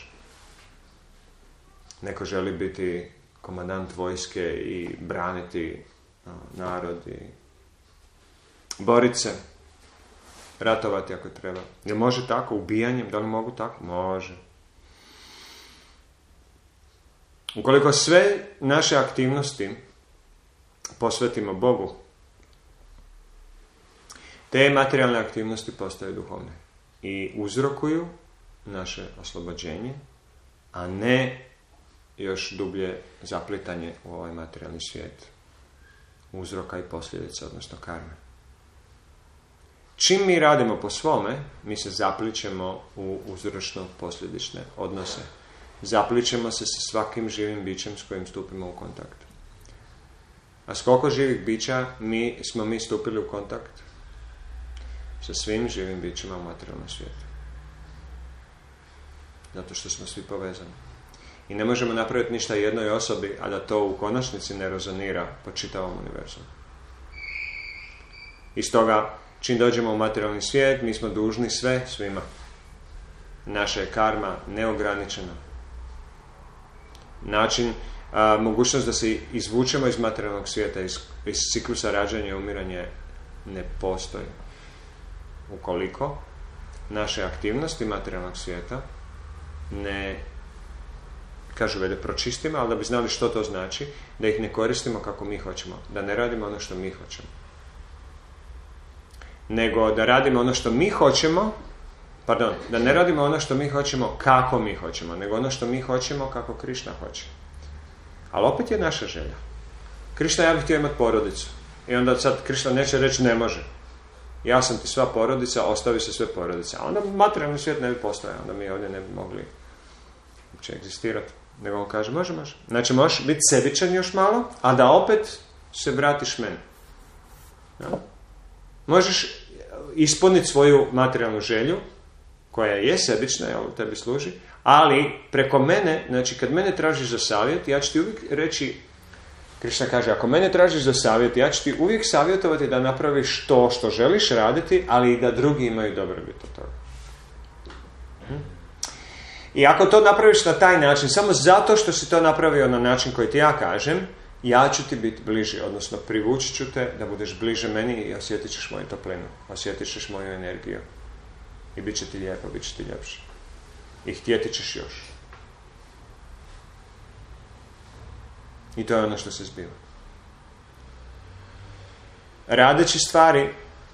Neko želi biti komandant vojske i braniti narod i boriti se, ratovati ako treba. Jel može tako? Ubijanjem? Da li mogu tako? Može. Ukoliko sve naše aktivnosti posvetimo Bogu, te materijalne aktivnosti postaju duhovne i uzrokuju naše oslobođenje, a ne još dublje zaplitanje u ovaj materijalni svijet uzroka i posljedica, odnosno karme. Čim mi radimo po svome, mi se zaplićemo u uzročno-posljedične odnose. Zaplićemo se sa svakim živim bićem s kojim stupimo u kontakt. A s koliko živih bića smo mi stupili u kontakt? Sa svim živim bićima u materijalnom svijetu. Zato što smo svi povezani. I ne možemo napraviti ništa jednoj osobi, a da to u konačnici ne rezonira po čitavom univerzumu. I stoga, čim dođemo u materijalni svijet, mi smo dužni sve svima. Naša je karma neograničena. Način, mogućnost da se izvučemo iz materijalnog svijeta, iz ciklusa rađanja i umiranja ne postoji. Ukoliko naše aktivnosti materijalnog svijeta ne, kažu Vede, pročistimo, ali da bi znali što to znači, da ih ne koristimo kako mi hoćemo, da ne radimo ono što mi hoćemo. nego da radimo ono što mi hoćemo, da ne radimo ono što mi hoćemo kako mi hoćemo, nego ono što mi hoćemo kako Krišna hoće. Ali opet je naša želja. Krišna, ja bih htio imati porodicu. I onda sad Krišna neće reći ne može. Ja sam ti sva porodica, ostavi se sve porodice. A onda materijalni svijet ne bi postojao, onda mi ovdje ne bi mogli uopće egzistirati. Nego on kaže, može. Znači, možeš biti sebičan još malo, a da opet se vratiš meni. Ja? Možeš ispuniti svoju materijalnu želju, koja je sebična, jel, tebi služi, ali preko mene, znači, kad mene tražiš za savjet, ja ću ti uvijek reći, Krišna kaže, ako mene tražiš za savjet, ja ću ti uvijek savjetovati da napraviš to što želiš raditi, ali i da drugi imaju dobrobit od toga. I ako to napraviš na taj način, samo zato što si to napravio na način koji ti ja kažem, ja ću ti biti bliži, odnosno privući ću te da budeš bliže meni i osjetit ćeš moju toplinu, osjetit ćeš moju energiju. I bit će ti lijepo, bit će ti ljepše. I htjeti ćeš još. I to je ono što se zbiva. Radeći stvari,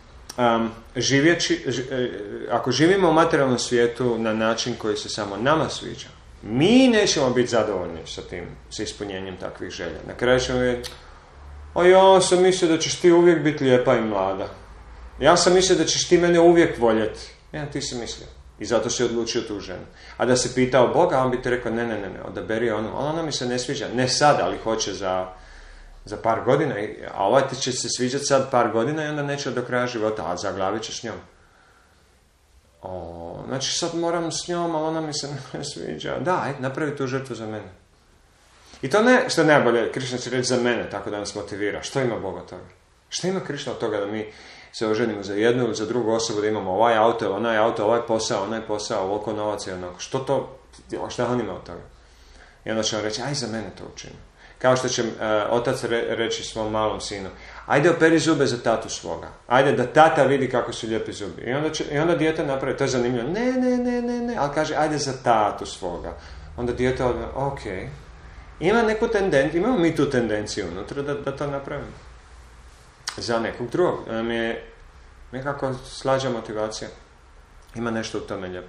ako živimo u materijalnom svijetu na način koji se samo nama sviđa, mi nećemo biti zadovoljni sa ispunjenjem takvih želja. Na kraju ćemo vidjeti, ja sam mislio da ćeš ti uvijek biti lijepa i mlada. Ja sam mislio da ćeš ti mene uvijek voljeti. Ja, ti si mislio. I zato si odlučio tu ženu. A da se pitao Boga, on bi ti rekao, ne, odaberi onu. Ona mi se ne sviđa. Ne sad, ali hoće za par godina. A ovaj ti će se sviđati sad par godina i onda neće do kraja života. A zaglavit će s njom. Znači sad moram s njom, ali ona mi se ne sviđa. Da, napravi tu žrtvu za mene. I to ne, što je najbolje, Krišna će reći za mene, tako da nas motivira. Što ima Boga od toga? Što ima Krišna od toga da mi se oženimo za jednu ili za drugu osobu, da imamo ovaj auto, onaj auto, ovaj posao, onaj posao, ovoliko novaca i onako. Što on ima od toga? I onda će on reći, aj za mene to učini. Kao što će otac reći svom malom sinu, ajde operi zube za tatu svoga. Ajde da tata vidi kako su lijepi zubi. I onda dijete napravi, to je zanimljivo, ne, ali kaže, ajde za tatu svoga. Onda dijete odmah, ok. Imamo mi tu tendenciju unutra da to napravimo. Za nekog drugog. Nam je nekako slađa motivacija. Ima nešto u tome lijepo.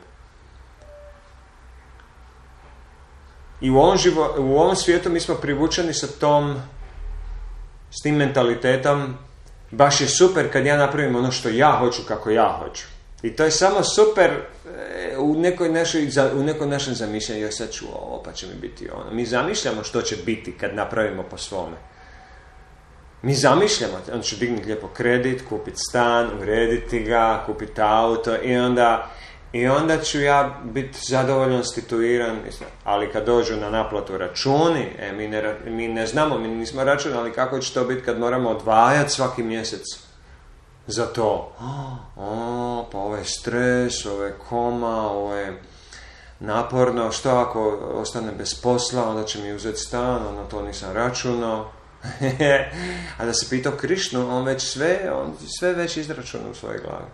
I u ovom svijetu mi smo privučeni s tim mentalitetom, baš je super kad ja napravim ono što ja hoću kako ja hoću. I to je samo super u nekoj našem zamišljanju, ja sad ću ovo pa će mi biti ono. Mi zamišljamo što će biti kad napravimo po svome. Mi zamišljamo, on će dignuti lijepo kredit, kupiti stan, urediti ga, kupiti auto i onda ću ja biti zadovoljan, situiran, ali kad dođu na naplatu računi, mi ne znamo, mi nismo računali kako će to biti kad moramo odvajati svaki mjesec za to. Pa ovo je stres, ovo je koma, ovo je naporno, što ako ostane bez posla, onda će mi uzeti stan, na to nisam računao. A da se pitao Krišnu, on sve već izračunao u svojoj glavi.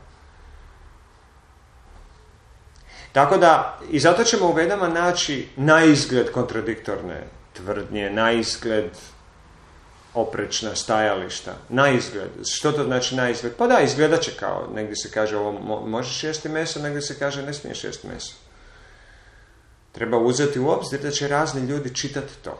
Tako da, i zato ćemo u Vedama naći na izgled kontradiktorne tvrdnje, na izgled oprečna stajališta, na izgled. Što to znači na izgled? Pa da, izgledat će kao, negdje se kaže ovo možeš jesti meso, negdje se kaže ne smiješ jesti meso. Treba uzeti u obzir da će razni ljudi čitati to.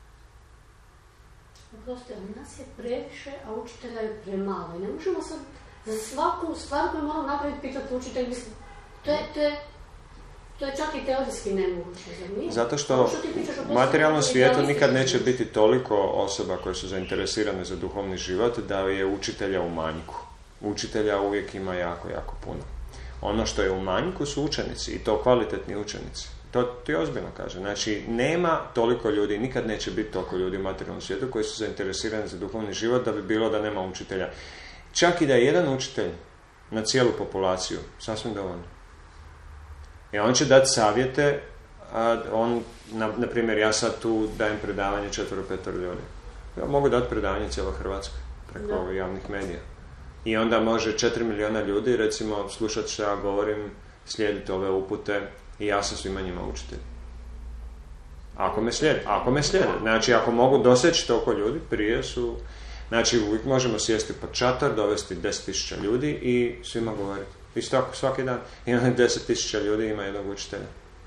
Prosto, nas je previše, a učitelja je premalo. I ne možemo sad za svaku stvar koju moramo napraviti pitati učitelj. Mislim, to je čak i teorijski nemoguće. Zato što u materijalnom svijetu nikad neće biti toliko osoba koje su zainteresirane za duhovni život da je učitelja u manjku. Učitelja uvijek ima jako, jako puno. Ono što je u manjku su učenici i to kvalitetni učenici. To ti ozbiljno kaže. Znači, nema toliko ljudi, nikad neće biti toliko ljudi u materijalnom svijetu koji su zainteresirani za duhovni život da bi bilo da nema učitelja. Čak i da je jedan učitelj na cijelu populaciju, sasvim dovoljno. I on će dati savjete, na primjer, ja sad tu dajem predavanje 4-5 ljudi. Ja mogu dati predavanje cijelo Hrvatskoj preko javnih medija. I onda može 4 milijuna ljudi, recimo, slušati što ja govorim, slijediti ove upute i ja sam svima njima učitelj. Ako me slijede. Znači, ako mogu doseći toliko ljudi, prije su... Znači, uvijek možemo sjesti pod šator, dovesti 10.000 ljudi i svima govoriti. Isto svaki dan. Ima 10.000 ljudi, ima jednog učitelja.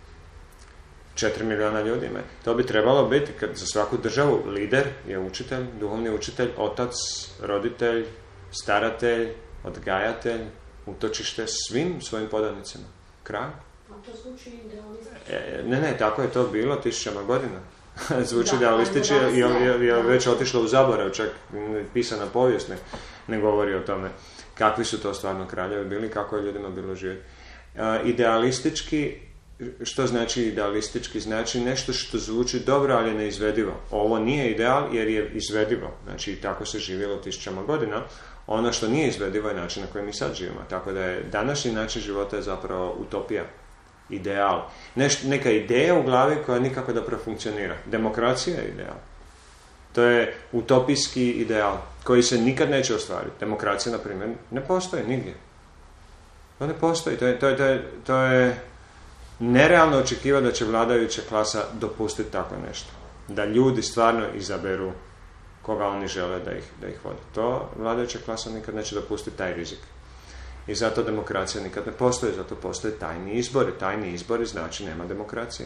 4 milijuna ljudi ima. To bi trebalo biti, kad za svaku državu lider je učitelj, duhovni učitelj, otac, roditelj, staratelj, odgajatelj, utočište svim svojim podanicima. Kraj. A to zvuči idealistično. Ne, tako je to bilo 1000 godina. Zvuči idealistično je već otišlo u zaborav, čak pisana povijest ne govori o tome kakvi su to stvarno kraljevi bili, kako je ljudima bilo živjeti. Idealistički, što znači idealistički? Znači nešto što zvuči dobro, ali je neizvedivo. Ovo nije ideal jer je izvedivo. Znači, tako se živjelo 1000 godina. Ono što nije izvedivo je način na koji mi sad živimo. Tako da je današnji način života je zapravo utopija. Ideal. Neka ideja u glavi koja nikako da profunkcionira. Demokracija je ideal. To je utopijski ideal koji se nikad neće ostvariti. Demokracija, na primjer, ne postoji nigdje. To ne postoji. To je nerealno očekivati da će vladajuća klasa dopustiti tako nešto. Da ljudi stvarno izaberu koga oni žele da ih vode. To vladajuća klasa nikad neće dopustiti taj rizik. I zato demokracija nikad ne postoji, zato postoje tajni izbori. Tajni izbori znači nema demokracije.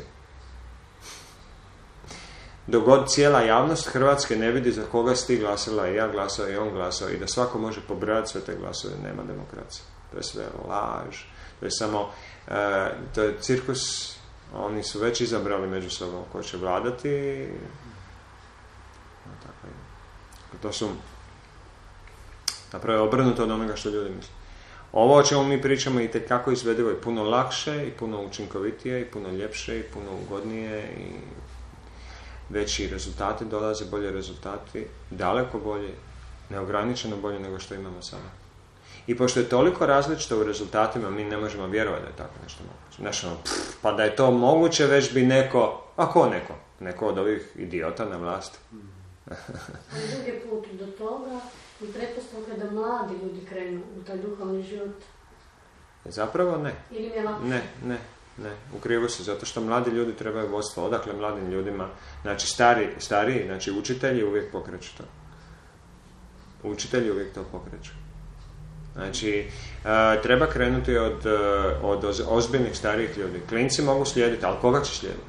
Dok god cijela javnost Hrvatske ne vidi za koga si ti glasila i ja glasao i on glasao i da svako može pobrojati sve te glasove, nema demokracije. To je sve laž. To je samo, to je cirkus, oni su već izabrali među sobom ko će vladati. Tako je. To su napravo obrnuto od onoga što ljudi misle. Ovo o čemu mi pričamo i tekako izvedivo je puno lakše i puno učinkovitije i puno ljepše i puno ugodnije i veći rezultati dolaze, bolje rezultati, daleko bolje, neograničeno bolje nego što imamo sada. I pošto je toliko različito u rezultatima, mi ne možemo vjerovati da je tako nešto moguće. Pa da je to moguće, već bi neko, a ko neko? Neko od ovih idiota na vlasti. Ali drugi put do toga i pretpostavka da mladi ljudi krenu u taj duhovni život. Zapravo ne. Ili mi je lakše? Ne, u krivu se, zato što mladi ljudi trebaju vodstvo. Odakle mladim ljudima? Znači, stariji, znači učitelji uvijek pokreću to. Učitelji uvijek to pokreću. Znači, treba krenuti od ozbiljnih starijih ljudi. Klinci mogu slijediti, ali koga će slijediti?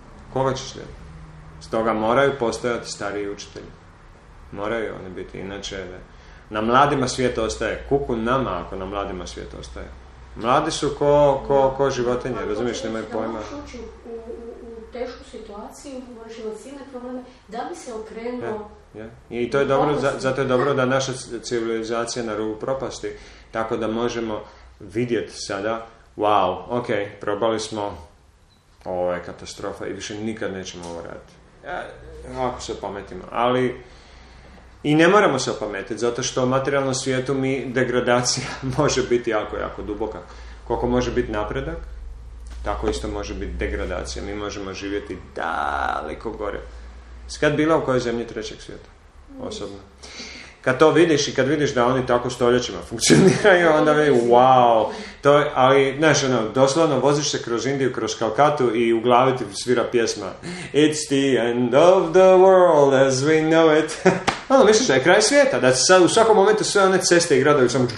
Stoga moraju postojati stariji učitelji. Moraju oni biti, inače na mladima svijet ostaje. Kuku nama ako na mladima svijet ostaje. Mladi su ko životinje, razumiješ, nemaju pojma. Možeš ući u tešku situaciju, možeš imati silne probleme, da bi se okrenuo. I to je dobro, zato je dobro da naša civilizacija na rubu propasti, tako da možemo vidjeti sada, wow, ok, probali smo, ovo je katastrofa i više nikad nećemo ovo raditi. Ako se opametimo, ali i ne moramo se opametiti, zato što u materijalnom svijetu degradacija može biti jako duboka. Koliko može biti napredak, tako isto može biti degradacija. Mi možemo živjeti daleko gore. Kad bila u kojoj zemlji trećeg svijeta? Osobno. Kad to vidiš i kad vidiš da oni tako stoljećima funkcioniraju, onda vidi, wow. Ali, znaš, doslovno voziš se kroz Indiju, kroz Kalkatu i u glavi ti svira pjesma It's the end of the world as we know it. Misliš da je kraj svijeta, da sad u svakom momentu sve one ceste i gradovi samo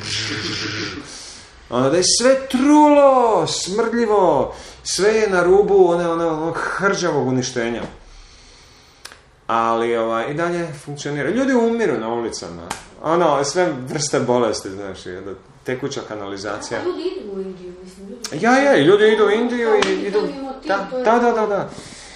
da je sve trulo, smrdljivo, sve je na rubu onog hrđavog uništenja. Ali i dalje funkcionira. Ljudi umiru na ulicama. Sve vrste bolesti, znaš, tekuća kanalizacija. A ljudi idu u Indiju, mislim. Ljudi idu u Indiju i idu... Da.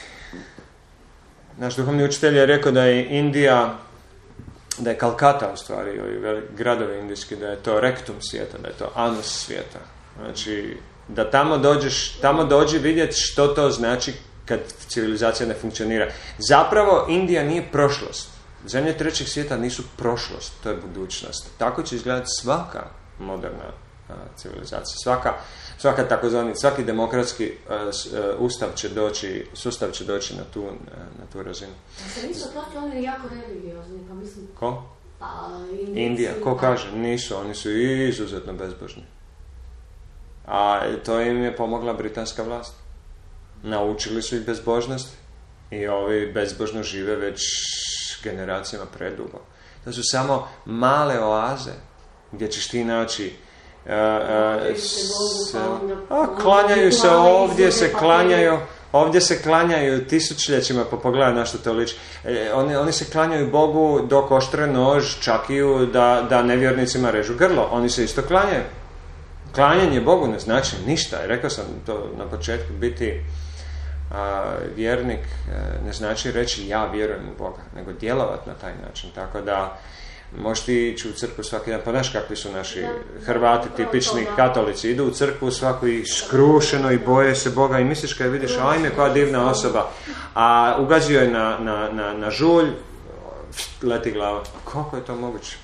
Naš duhovni učitelj je rekao da je Indija, da je Kalkata u stvari, ovi gradovi indijski, da je to rektum svijeta, da je to anus svijeta. Znači, da tamo dođi vidjeti što to znači kad civilizacija ne funkcionira. Zapravo, Indija nije prošlost. Zemlje trećeg svijeta nisu prošlost, to je budućnost. Tako će izgledati svaka moderna civilizacija. Svaka takozvani, svaki demokratski sustav će doći na tu razinu. Se nisu prosto oni jako religiozni, pa mislim... Ko? Indija, ko kaže? Nisu, oni su izuzetno bezbožni. A to im je pomogla britanska vlast. Naučili su ih bezbožnosti i ovi bezbožno žive već generacijama predugo. To su samo male oaze gdje ćeš ti naći klanjaju se ovdje se klanjaju tisućljećima, pa pogledaj na što to liči. Oni se klanjaju Bogu dok oštre nož čakiju da nevjernicima režu grlo. Oni se isto klanjaju. Klanjanje Bogu ne znači ništa. Rekao sam to na početku, biti vjernik ne znači reći ja vjerujem u Boga, nego djelovati na taj način. Tako da možeš ti ići u crkvu svaki dan, pa znaš kakvi su naši Hrvati, tipični katolici, idu u crkvu svaku i skrušeno i boje se Boga i misliš kad vidiš, ajme koja divna osoba, a ugazio je na žulj, leti glava. Kako je to moguće?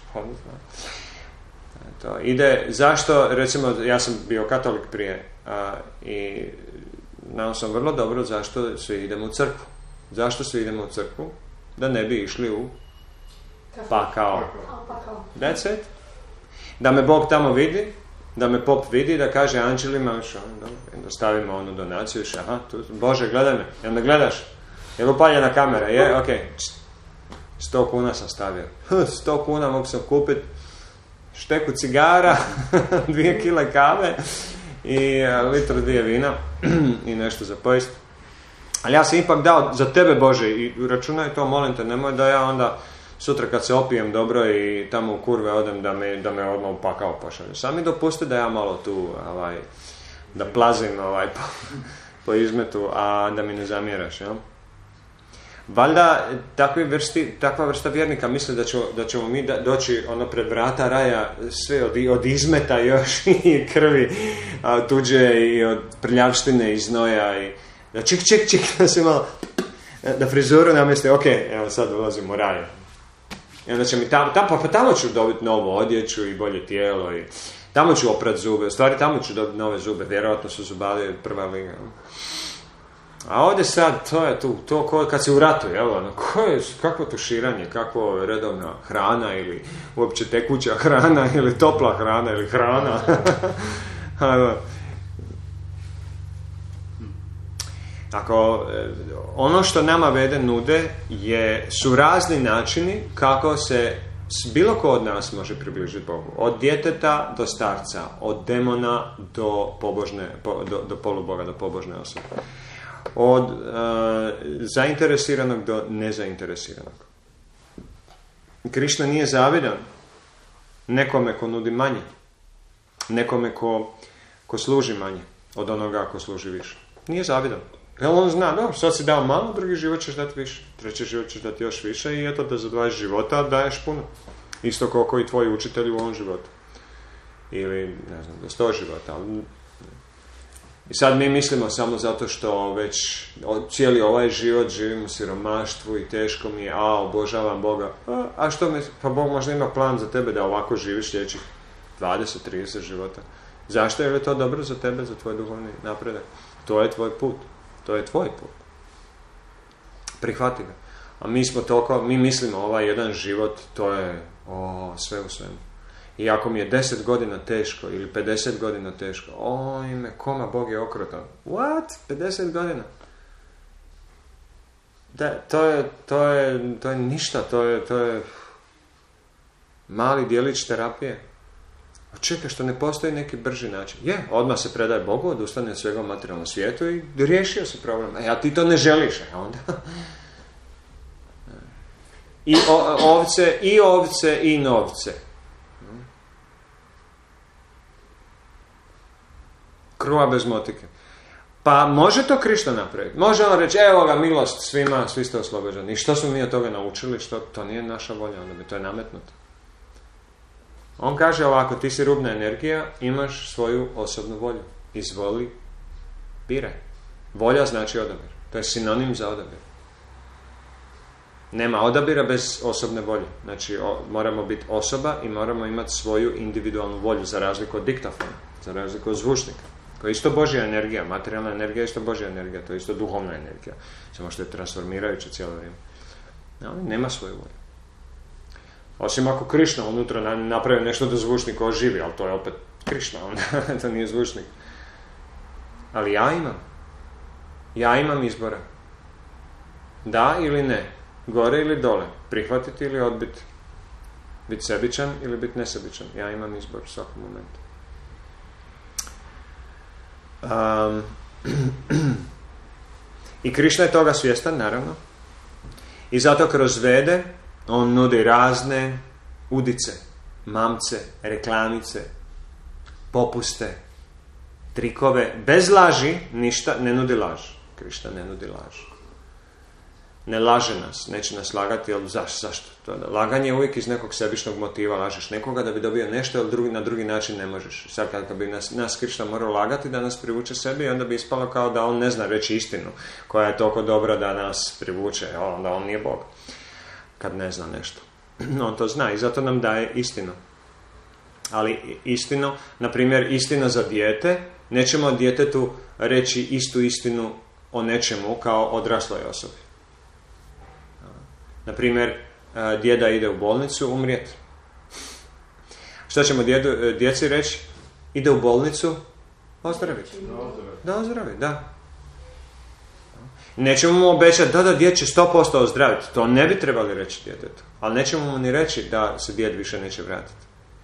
To ide, zašto, recimo, ja sam bio katolik prije i znao sam vrlo dobro zašto svi idemo u crkvu. Zašto svi idemo u crkvu? Da ne bi išli u pakao. That's it. Da me Bog tamo vidi, da me pop vidi, da kaže anđelima, da stavimo onu donaciju, aha, tu, Bože, gledaj me, jel me gledaš? Je li upaljena kamera? Je, ok, 100 kuna sam stavio. 100 kuna mogu sam kupiti šteku cigara, 2 kile kave i litru 2 vina i nešto za pojesti. Ali ja sam ipak dao za tebe, Bože, i računaj to, molim te, nemoj da ja onda sutra kad se opijem dobro i tamo u kurve odem da me odmah upakao pošalju. Sami dopusti da ja malo tu da plazim po izmetu, a da mi ne zamjeraš, jel? Valjda takva vrsta vjernika misli da ćemo mi doći pred vrata raja sve od izmeta još i krvi tuđe i od prljavštine i znoja i da čik da se malo da frizuru namjesti, ok, evo sad ulazim u raj. I onda će mi tamo ću dobiti novu odjeću i bolje tijelo i tamo ću oprat zube, u stvari tamo ću dobiti nove zube, vjerojatno su zubali prva liga. A ovdje sad, to je to kad si u ratu, jel? Kakvo tuširanje, kakvo redovna hrana ili uopće tekuća hrana ili topla hrana ili hrana. Ako ono što nama Vede nude su razni načini kako se bilo ko od nas može približiti Bogu. Od djeteta do starca, od demona do poluboga, do pobožne osobe. Od zainteresiranog do nezainteresiranog. Krišna nije zavidan nekome ko nudi manje, nekome ko služi manje od onoga ko služi više. Nije zavidan. Jer on zna, dobro, sad si dao malo, drugi život ćeš dati više, treći život ćeš dati još više i eto da za 20 života daješ puno. Isto koliko i tvoji učitelji u ovom životu. Ili, ne znam, do 100 života. I sad mi mislimo samo zato što već cijeli ovaj život živim u siromaštvu i teško mi je, obožavam Boga. A što mi, pa Bog možda ima plan za tebe da ovako živiš sljedećih 20-30 života. Zašto? Jer je to dobro za tebe, za tvoj duhovni napredak. To je tvoj put. To je tvoj put. Prihvati ga. A mi mislimo ovaj jedan život, to je sve u svemu. I ako mi je 10 godina teško ili 50 godina teško, ime, koma, Bog je okrutan. What? 50 godina? Da, to je ništa, to je mali dijelić terapije. A čekaj, što ne postoji neki brži način. Odmah se predaje Bogu, odustane od svega u materijalnom svijetu i riješio se problem. A ti to ne želiš, onda... I ovce i novce. Kruha bez motike. Pa može to Krišna napraviti. Može on reći, evo ga, milost svima, svi ste oslobođeni. I što smo mi od toga naučili? To nije naša volja, onda bi to je nametnuto. On kaže ovako, ti si rubna energija, imaš svoju osobnu volju. Izvoli, biraj. Volja znači odabir. To je sinonim za odabir. Nema odabira bez osobne volje. Znači, moramo biti osoba i moramo imati svoju individualnu volju, za razliku od diktafona, za razliku od zvučnika. To je isto Božja energija, materijalna energija je isto Božja energija, to je isto duhovna energija. Samo što je transformirajuća cijelo vrijeme. Ali nema svoju volju. Osim ako Krišna unutra napravi nešto da zvučnik oživi, ali to je opet Krišna, onda to nije zvučnik. Ali ja imam izbora. Da ili ne. gore ili dole, prihvatiti ili odbiti, biti sebičan ili biti nesebičan. Ja imam izbor u svakom momentu. I Krišna je toga svjestan, naravno. I zato kroz Vede on nudi razne udice, mamce, reklamice, popuste, trikove. Bez laži ništa ne nudi laž. Krišna ne nudi laž. Ne laže nas, neće nas lagati, ali zašto? Laganje je uvijek iz nekog sebičnog motiva. Lažeš nekoga da bi dobio nešto, ali na drugi način ne možeš. Sad kad bi nas Krišna morao lagati da nas privuče sebi, onda bi ispalo kao da on ne zna reći istinu, koja je toliko dobra da nas privuče, onda on nije Bog. Kad ne zna nešto. On to zna i zato nam daje istinu. Ali istinu, na primjer, istina za dijete, nećemo djetetu reći istu istinu o nečemu kao odrasloj osobi. Na primjer, djeda ide u bolnicu umrijeti. Što ćemo djeci reći? Ide u bolnicu ozdraviti. Da ozdravi, da. Nećemo mu obećati da djed će 100% ozdraviti. To ne bi trebali reći djetetu. Ali nećemo mu ni reći da se djed više neće vratiti.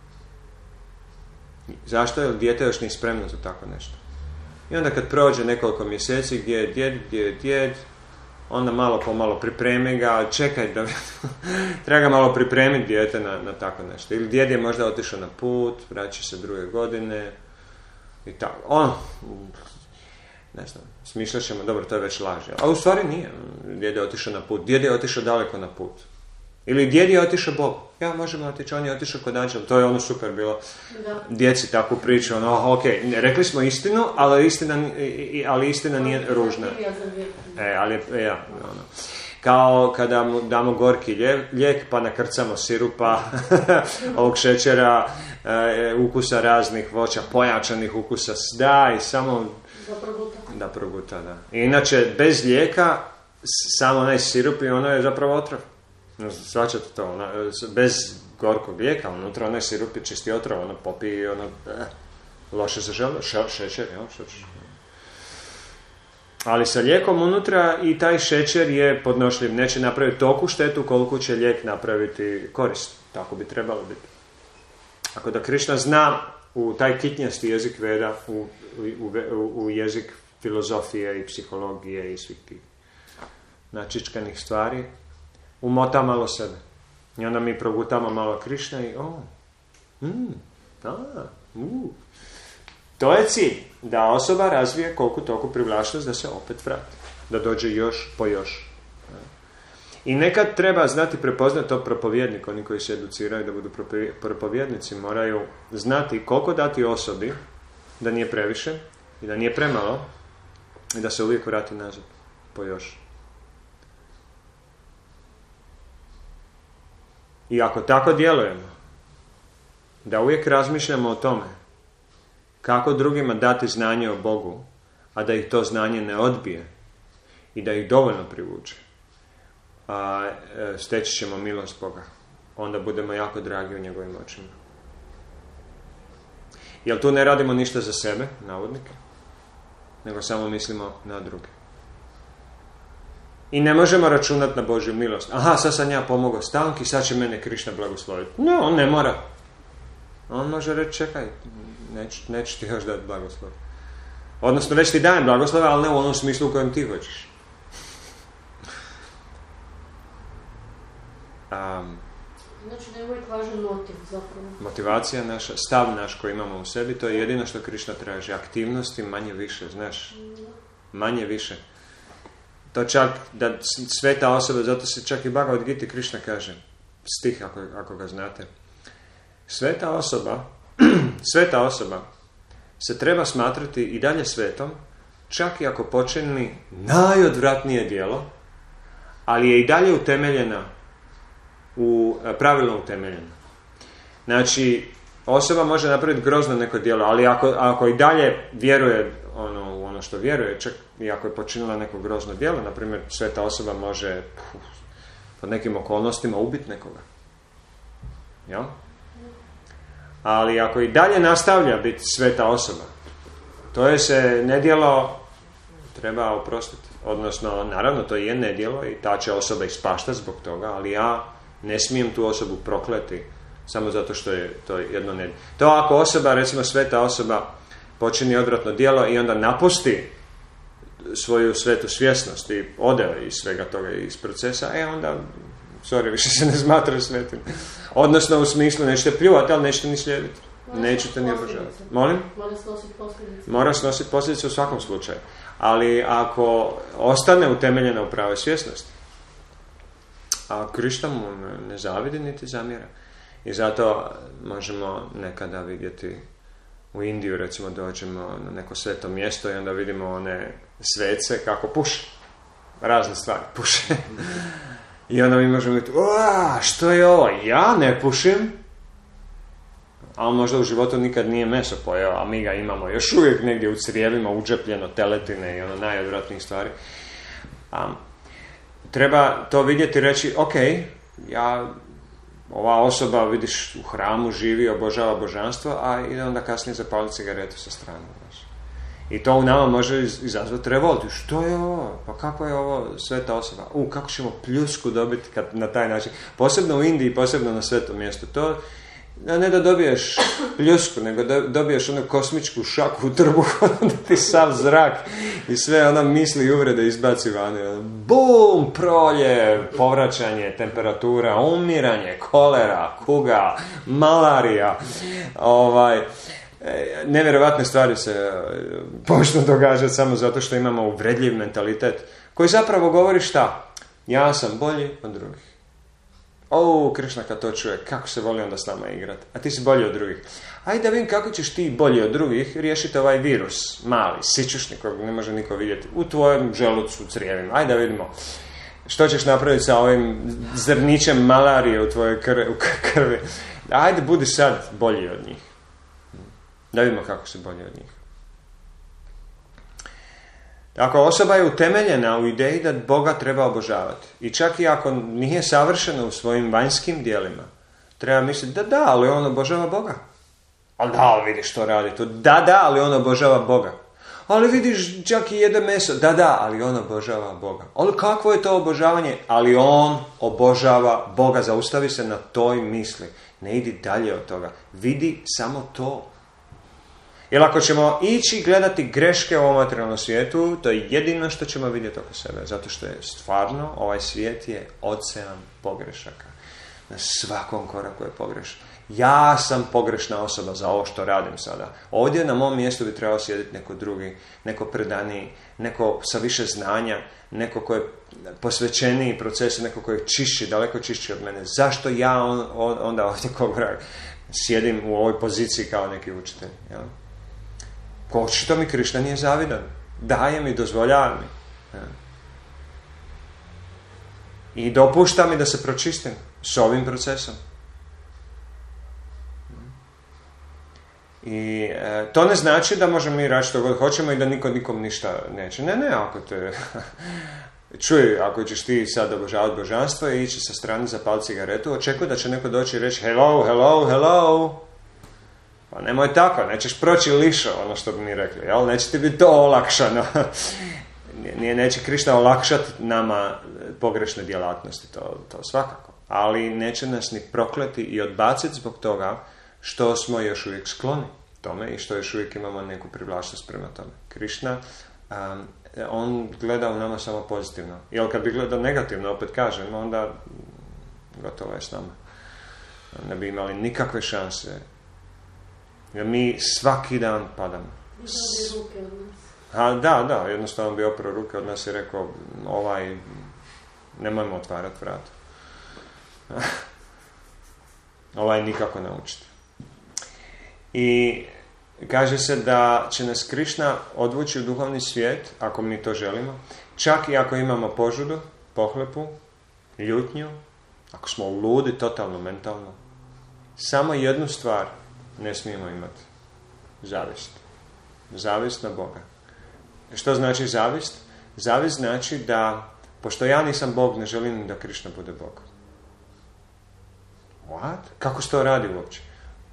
Zašto? Jer dijete još nije spremno za tako nešto. I onda kad prođe nekoliko mjeseci gdje je djed, onda malo po malo pripremi ga, čekaj da treba ga malo pripremiti dijete na tako nešto. Ili djed je možda otišao na put, vraća se 2. godine i tako. Ne znam, smišljat ćemo, dobro, to je već laž. A u stvari nije. Djed je otišao na put. Djed je otišao daleko na put. Ili djed je otišao Bog. Ja, možemo otići, on je otišao kod anđela. To je ono super bilo. Da. Djeci takvu priču. Rekli smo istinu, ali istina nije ružna. Kao kada mu damo gorki lijek, pa nakrcamo sirupa, ovog šećera, ukusa raznih voća, pojačanih ukusa. Da, i samo... Da proguta, da. I inače, bez lijeka, samo onaj sirup i ono je zapravo otrov. Svačate to, bez gorkog lijeka, unutra onaj sirup je čisti otrov, ono popije, ono, loše se žele, šećer, ali sa lijekom unutra i taj šećer je podnošljiv, neće napraviti toliko štetu koliko će lijek napraviti korist, tako bi trebalo biti. Ako da Krišna zna u taj kitnjasti jezik Veda, u jezik filozofije i psihologije i svih tih načičkanih stvari, umota malo sebe. I onda mi progutamo malo Krišna i to je cilj. Da osoba razvije koliko toliko privlačnost da se opet vrati. Da dođe još po još. I nekad treba znati prepoznati to propovjednik. Oni koji se educiraju da budu propovjednici moraju znati koliko dati osobi da nije previše i da nije premalo i da se uvijek vrati nazad po još. I ako tako djelujemo, da uvijek razmišljamo o tome kako drugima dati znanje o Bogu, a da ih to znanje ne odbije i da ih dovoljno privuče, steći ćemo milost Boga. Onda budemo jako dragi u njegovim očima. Jer tu ne radimo ništa za sebe, navodnike, nego samo mislimo na druge. I ne možemo računati na Božju milost. Aha, sad sam ja pomogao Stanki, sad će mene Krišna blagosloviti. Ne, on ne mora. On može reći, čekaj, neću ti još dati blagoslov. Odnosno, već ti dajem blagoslove, ali ne u onom smislu u kojem ti hoćeš. Znači da je uvijek važan motiv zapravo. Motivacija naša, stav naš koji imamo u sebi, to je jedino što Krišna traži. Aktivnosti manje više, znaš. Manje više. To čak da sveta osoba, zato se čak i Bhagavad Gita Krišna kaže, stih ako ga znate. Sveta osoba se treba smatrati i dalje svetom, čak i ako počini najodvratnije djelo, ali je i dalje utemeljena, pravilno utemeljena. Znači, osoba može napraviti grozno neko djelo, ali ako i dalje vjeruje u ono što vjeruje, čak i ako je počinila neko grozno djelo, na primjer, sveta osoba može pod nekim okolnostima ubiti nekoga. Jel? Ali ako i dalje nastavlja biti sveta osoba, to je se nedjelo treba oprostiti. Odnosno, naravno, to je nedjelo i ta će osoba ispaštati zbog toga, ali ja ne smijem tu osobu prokleti samo zato što je to jedno nedjelo. To ako osoba, recimo sveta osoba, počini odvratno djelo i onda napusti svoju svetu svjesnost i ode iz svega toga, iz procesa, onda, više se ne smatra svetim. Odnosno, u smislu, nećete pljuvati, ali nećete ni slijediti. Nećete ni obožavati. Molim? Mora snositi posljedice u svakom slučaju. Ali ako ostane utemeljena u pravoj svjesnosti, a Krišna mu ne zavidi niti zamjera. I zato možemo nekada vidjeti u Indiju, recimo, dođemo na neko sveto mjesto i onda vidimo one svece kako puše. Razne stvari puše. I onda mi možemo vidjeti, što je ovo? Ja ne pušim. A on možda u životu nikad nije meso pojeo, a mi ga imamo još uvijek negdje u crijevima, uđepljeno, teletine i najodvratnijih stvari. Treba to vidjeti i reći, ok, ova osoba, vidiš, u hramu živi, obožava božanstvo, a ide onda kasnije zapaliti cigaretu sa strane. I to u nama može izazvati revolt. Što je ovo? Pa kako je ovo sveta osoba? Kako ćemo pljusku dobiti kad na taj način? Posebno u Indiji, posebno na svetom mjestu. To ne da dobiješ pljusku, nego dobiješ onu kosmičku šaku u trbuhu, da ti sav zrak i sve ona misli i uvrede izbaci vani. Bum, prolje, povraćanje, temperatura, umiranje, kolera, kuga, malarija, nevjerovatne stvari se počnu događati samo zato što imamo uvredljiv mentalitet koji zapravo govori šta? Ja sam bolji od drugih. Krišna kad to čuje, kako se voli onda s nama igrati. A ti si bolji od drugih. Ajde da vidim kako ćeš ti bolji od drugih riješiti ovaj virus, mali, sićušni, kojeg ne može niko vidjeti, u tvojem želucu, u crijevima. Ajde da vidimo što ćeš napraviti sa ovim zrnićem malarije u tvojoj krvi. Ajde, budi sad bolji od njih. Da vidimo kako si bolji od njih. Ako osoba je utemeljena u ideji da Boga treba obožavati, i čak i ako nije savršena u svojim vanjskim dijelima, treba misliti da, ali on obožava Boga. Ali ali vidiš što radi to. Da, ali on obožava Boga. Ali vidiš, čak i jede meso. Da, ali on obožava Boga. Ali kakvo je to obožavanje? Ali on obožava Boga. Zaustavi se na toj misli. Ne idi dalje od toga. Vidi samo to. Jer ako ćemo ići gledati greške u ovom materijalnom svijetu, to je jedino što ćemo vidjeti oko sebe. Zato što je stvarno, ovaj svijet je ocean pogrešaka. Na svakom koraku je pogrešan. Ja sam pogrešna osoba za ovo što radim sada. Ovdje na mom mjestu bi trebao sjediti neko drugi, neko predaniji, neko sa više znanja, neko ko je posvećeniji procesu, neko ko je čišći, daleko čišći od mene. Zašto ja onda ovdje sjedim u ovoj poziciji kao neki učitelj? Jel? Očito mi Krišna nije zavidan. Daje mi, dozvoljava mi. I dopušta mi da se pročistim s ovim procesom. I to ne znači da možemo mi raditi što god hoćemo i da niko nikom ništa neće. Ne, ako te... Čuj, ako ćeš ti sad obožavati božanstvo i ići sa strane zapaliti cigaretu, očekuj da će neko doći i reći hello. Pa nemoj tako, nećeš proći lišo, ono što bi mi rekli, jel? Neće ti biti to olakšano. Neće Krišna olakšati nama pogrešne djelatnosti, to svakako. Ali neće nas ni prokleti i odbaciti zbog toga što smo još uvijek skloni tome i što još uvijek imamo neku privlačnost prema tome. Krišna, on gleda u nama samo pozitivno. Jer kad bi gledao negativno, opet kažem, onda gotovo je s nama. Ne bi imali nikakve šanse. Jer mi svaki dan padamo. Da, jednostavno bi oprao ruke od nas i rekao, nemojmo otvarati vrata. Nikako ne učite. I kaže se da će nas Krišna odvući u duhovni svijet, ako mi to želimo, čak i ako imamo požudu, pohlepu, ljutnju, ako smo ludi, totalno, mentalno. Samo jednu stvar ne smijemo imati. Zavist. Zavist na Boga. Što znači zavist? Zavist znači da, pošto ja nisam Bog, ne želim da Krišna bude Bog. What? Kako se to radi uopće?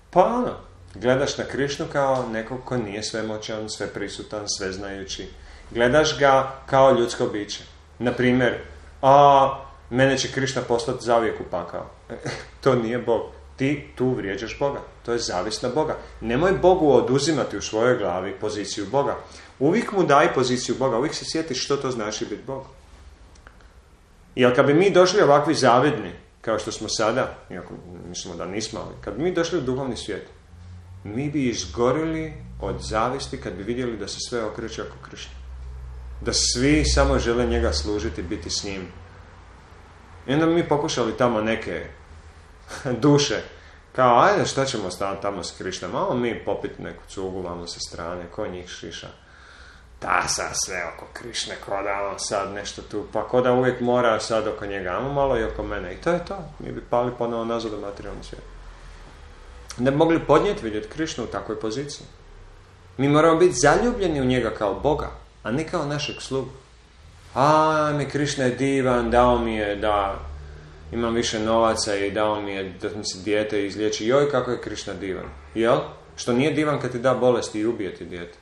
Gledaš na Krišnu kao nekog ko nije svemoćan, sveprisutan, sveznajući Gledaš ga kao ljudsko biće. Naprimjer, mene će Krišna poslati zauvijek u pakao. To nije Bog. Ti tu vrijeđaš Boga. To je zavist na Boga. Nemoj Bogu oduzimati u svojoj glavi poziciju Boga. Uvijek mu daj poziciju Boga. Uvijek se sjetiš što to znači biti Bog. Jer kad bi mi došli ovakvi zavidni, kao što smo sada, iako mislimo da nismo, ali kad bi mi došli u duhovni svijet, mi bi izgorili od zavisti kad bi vidjeli da se sve okreće oko Krišne. Da svi samo žele njega služiti, biti s njim. I onda bi mi pokušali tamo neke duše, kao ajde šta ćemo staviti tamo s Krišnom, malo mi popiti neku cugu vamo sa strane, ko njih šiša. Da, sad sve oko Krišne, ko da sad nešto tu, pa ko da uvijek mora sad oko njega, ajmo malo i oko mene. I to je to, mi bi pali ponovo nazad u materijalni svijet. Ne bi mogli podnijeti vidjeti Krišnu u takvoj poziciji. Mi moramo biti zaljubljeni u njega kao Boga, a ne kao našeg slugu. Mi Krišna je divan, dao mi je da imam više novaca i dao mi je da mi se dijete izliječi. Joj, kako je Krišna divan. Jel? Što nije divan kad ti da bolesti i ubije ti dijete.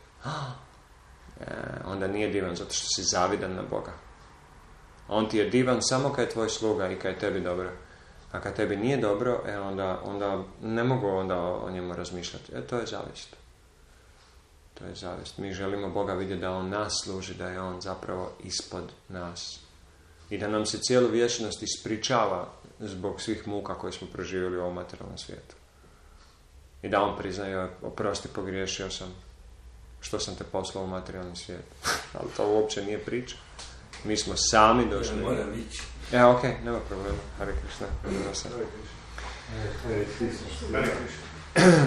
Onda nije divan zato što si zavidan na Boga. On ti je divan samo kad je tvoj sluga i kad je tebi dobro. A kad tebi nije dobro, onda ne mogu onda o njemu razmišljati. To je zavist. To je zavist. Mi želimo Boga vidjeti da on nas služi, da je on zapravo ispod nas. I da nam se cijelu vječnost ispričava zbog svih muka koje smo proživjeli u ovom materijalnom svijetu. I da on priznaje, oprosti, pogriješio sam. Što sam te poslao u materijalni svijet. Ali to uopće nije priča. Mi smo sami došli. Ja moram ići. Ok, nema problema. Hare Krishna. Hare Krishna.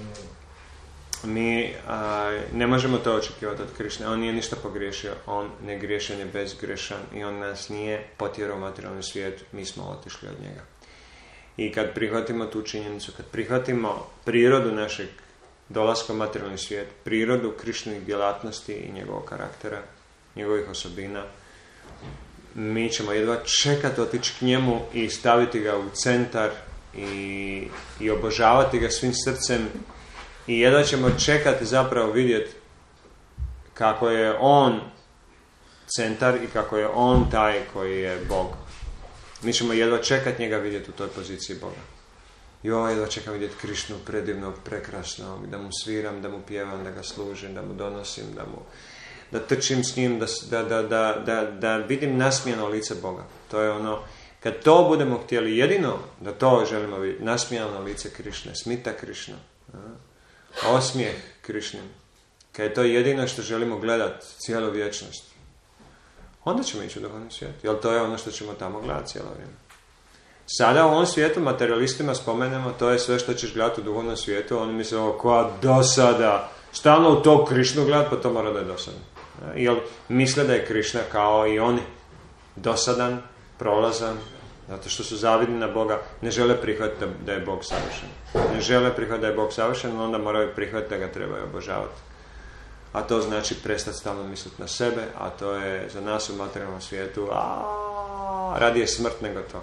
Mi ne možemo to očekivati od Krišne. On nije ništa pogriješio. On ne griješan je bezgrešan i on nas nije potjerao u materijalni svijet. Mi smo otišli od njega. I kad prihvatimo tu činjenicu, kad prihvatimo prirodu našeg dolaska u materijalni svijet, prirodu Krišnih djelatnosti i njegovog karaktera, njegovih osobina, mi ćemo jedva čekati otići k njemu i staviti ga u centar i obožavati ga svim srcem i jedva ćemo čekati zapravo vidjeti kako je on centar i kako je on taj koji je Bog. Mi ćemo jedva čekati njega vidjeti u toj poziciji Boga. Jedva čekam vidjeti Krišnu predivnog, prekrasnog, da mu sviram, da mu pjevam, da ga služim, da mu donosim, da trčim s njim, da vidim nasmijano lice Boga. To je ono, kad to budemo htjeli, jedino da to želimo vidjeti, nasmijano lice Krišne, smita Krišna, osmijeh Krišnim, kad je to jedino što želimo gledati cijelu vječnost, onda ćemo ići u duhovni svijet, jer to je ono što ćemo tamo gledati cijelo vrijeme. Sada u ovom svijetu materialistima spomenemo, to je sve što ćeš gledati u duhovnom svijetu, oni misle, koja dosada, stalno u to Krišnu gledati, pa to mora da je dosadno. Jer misle da je Krišna kao i oni dosadan, prolazan, zato što su zavidni na Boga, ne žele prihvatiti da je Bog savršen. Ne žele prihvatiti da je Bog savršen, onda moraju prihvatiti da ga trebaju obožavati. A to znači prestati stalno misliti na sebe, a to je za nas u materijalnom svijetu, radije smrt nego to.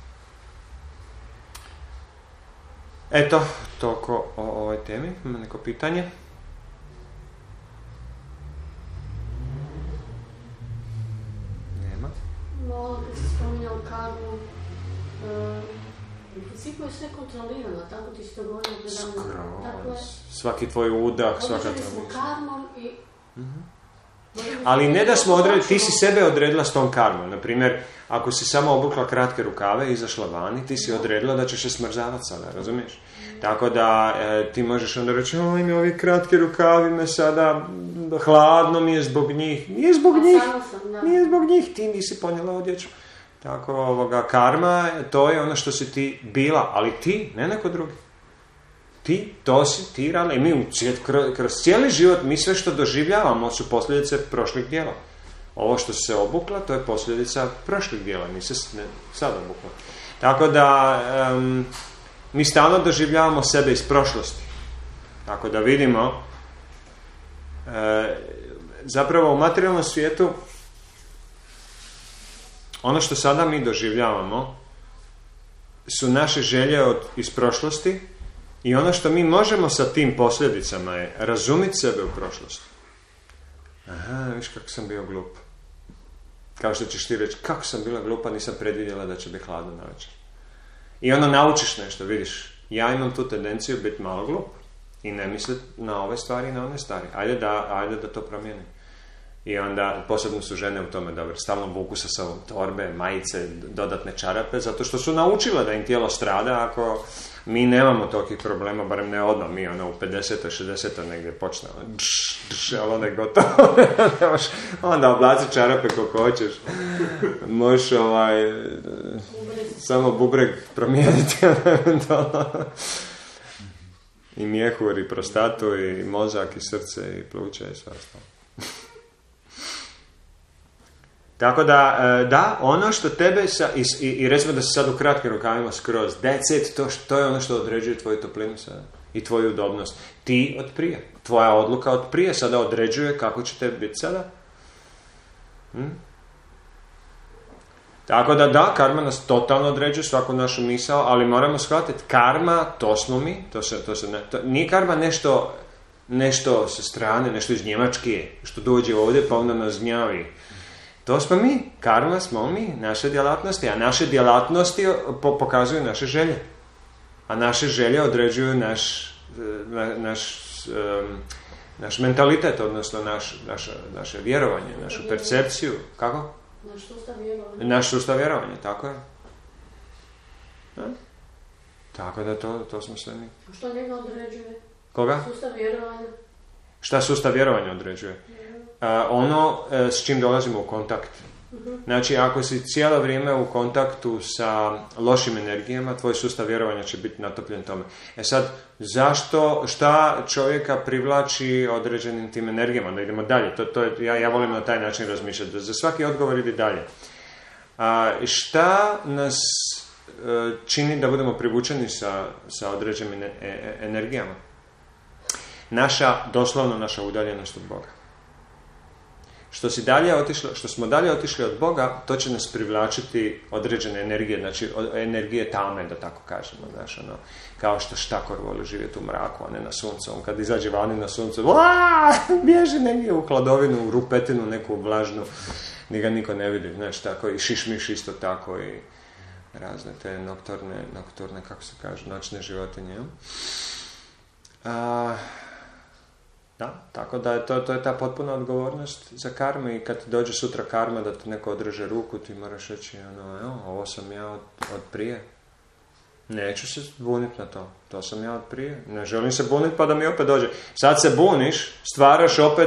Eto, toliko o ovoj temi. Ima neko pitanje? Nema. Malo kad si spominjao karmu, u principu je sve kontrolirano, tako ti si to govorio predavno. Svaki tvoj udah, svaka tvoja. Smo karmom i... Ali ne da smo odredili, ti si sebe odredila s tom karmom. Naprimjer, ako si samo obukla kratke rukave i izašla vani, ti si odredila da ćeš se smrzavati sada, razumiješ? Tako da ti možeš onda reći, ovi kratki rukavi me sada, hladno mi je zbog njih. Nije zbog njih, nije zbog njih, ti nisi ponijela odjeću. Tako, karma, to je ono što si ti bila, ali ti, ne neko drugi. Ti, to si, ti radila. I mi kroz cijeli život, mi sve što doživljavamo su posljedice prošlih djela. Ovo što se obukla, to je posljedica prošlih djela, nisi sad obukla. Tako da, mi stalno doživljavamo sebe iz prošlosti. Tako da vidimo, zapravo u materijalnom svijetu, ono što sada mi doživljavamo su naše želje iz prošlosti i ono što mi možemo sa tim posljedicama je razumjeti sebe u prošlosti. Aha, viš kako sam bio glup. Kao što ćeš ti reći, kako sam bila glupa, nisam predvidjela da će biti hladno na večer. I onda naučiš nešto, vidiš. Ja imam tu tendenciju biti malo glup. I ne misliti na ove stvari i na one stvari. Ajde da to promijenim. I onda posebno su žene u tome da stalno vuku sa sobom torbe, majice, dodatne čarape, zato što su naučile da im tijelo strada ako mi nemamo tolkih problema, barem ne odmah, mi u 50. 60. negdje počnemo, ali onda je gotovo. Onda oblaci čarape koliko hoćeš. Možeš samo bubreg promijeniti i mjehur, i prostatu, i mozak, i srce, i pluća, i sve ostalo. Tako da, ono što tebe i recimo da se sad u kratkim rukavima skroz, that's it, to je ono što određuje tvoju toplinu sada i tvoju udobnost. Ti od prije, tvoja odluka od prije sada određuje kako će tebi biti sada. Tako da, karma nas totalno određuje svaku našu misao, ali moramo shvatiti, karma, to smo mi, nije karma nešto sa strane, nešto iz Njemačke, što dođe ovdje pa onda nas gnjavi. To smo mi, karma smo mi, naše djelatnosti, a naše djelatnosti pokazuju naše želje. A naše želje određuju naš mentalitet, odnosno naše vjerovanje, našu percepciju. Kako? Naš sustav vjerovanja, tako je. Da? Tako da to smo sve mi. A što njega određuje? Koga? Sustav vjerovanja. Šta sustav vjerovanja određuje? Ono s čim dolazimo u kontakt. Znači, ako si cijelo vrijeme u kontaktu sa lošim energijama, tvoj sustav vjerovanja će biti natopljen tome. Sad, šta čovjeka privlači određenim tim energijama? Da idemo dalje. Ja volim na taj način razmišljati. Za svaki odgovor ide dalje. Šta nas čini da budemo privučeni sa određenim energijama? Doslovno naša udaljenost od Boga. Što smo dalje otišli od Boga, to će nas privlačiti određene energije, znači energije tame, da tako kažemo, znaš, kao što štakor voli živjeti u mraku, a ne na suncu. On kad izađe vani na suncu, bježi negdje u hladovinu, u rupetinu, neku vlažnu, ni ga niko ne vidi, znaš, tako, i šišmiš isto tako, i razne te nokturne, kako se kaže, noćne životinje. Da, tako da to je ta potpuna odgovornost za karmu, i kad dođe sutra karma da ti neko odreže ruku, ti moraš reći, ovo sam ja od prije. Neću se buniti na to sam ja od prije. Ne želim se buniti pa da mi opet dođe. Sad se buniš, stvaraš opet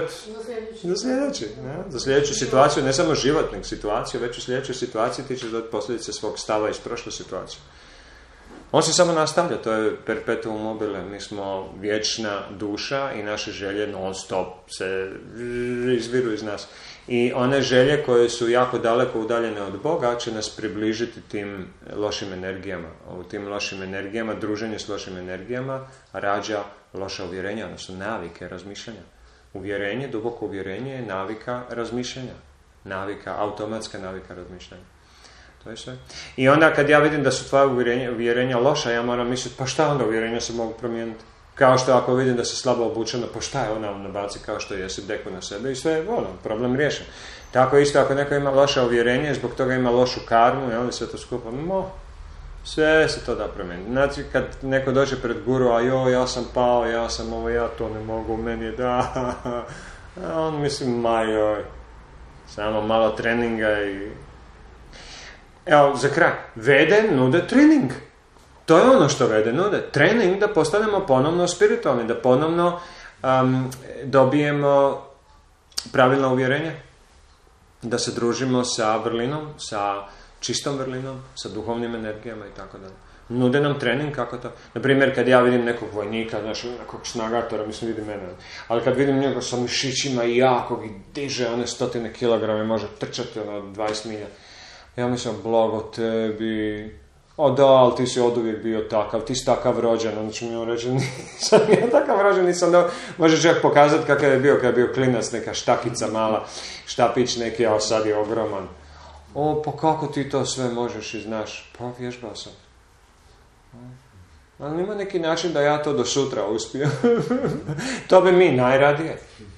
za sljedeću situaciju, ne samo životnik situaciju, već u sljedećoj situaciji ti ćeš dati posljedice svog stava iz prošle situacije. On se samo nastavlja, to je perpetuum mobile, mi smo vječna duša i naše želje non stop se izviru iz nas. I one želje koje su jako daleko udaljene od Boga će nas približiti tim lošim energijama. U tim lošim energijama, druženje s lošim energijama rađa loša uvjerenja, odnosno navike razmišljanja. Duboko uvjerenje je navika razmišljanja. Automatska navika razmišljanja. To je sve. I onda kad ja vidim da su tvoja uvjerenja loša, ja moram misliti, pa šta onda uvjerenja se mogu promijeniti? Kao što ako vidim da se slabo obučeno, pa šta je ona nabaci kao što jesi deku na sebe i sve je problem riješen. Tako isto ako neko ima loše uvjerenje, zbog toga ima lošu karmu, i onda sve to skupa, sve se to da promijeniti. Znači kad neko dođe pred guru, ja sam pao, ja sam ovo, ja to ne mogu, meni je on mislim, samo malo treninga i... Evo, za kraj, Vede nude trening. To je ono što Vede nude. Trening da postanemo ponovno spiritualni, da ponovno dobijemo pravilno uvjerenje, da se družimo sa vrlinom, sa čistom vrlinom, sa duhovnim energijama i tako dalje. Nude nam trening kako to. Naprimjer, kad ja vidim nekog vojnika, nekog snagatora, mislim vidi mene, ali kad vidim njega sa mišićima i jakog i diže one 100 kilograme, može trčati 20 milja, ja mislim, blago tebi, ali ti si oduvijek bio takav, ti si takav rođen, onda ću mi on reći, nisam ja takav rođen, nisam da, može čak pokazati kakav je bio, kad je bio klinac, neka štakica mala, štapić neki, a sad je ogroman. Pa kako ti to sve možeš i znaš? Pa vježbao sam. Ali ima neki način da ja to do sutra uspijem. To bi mi najradije.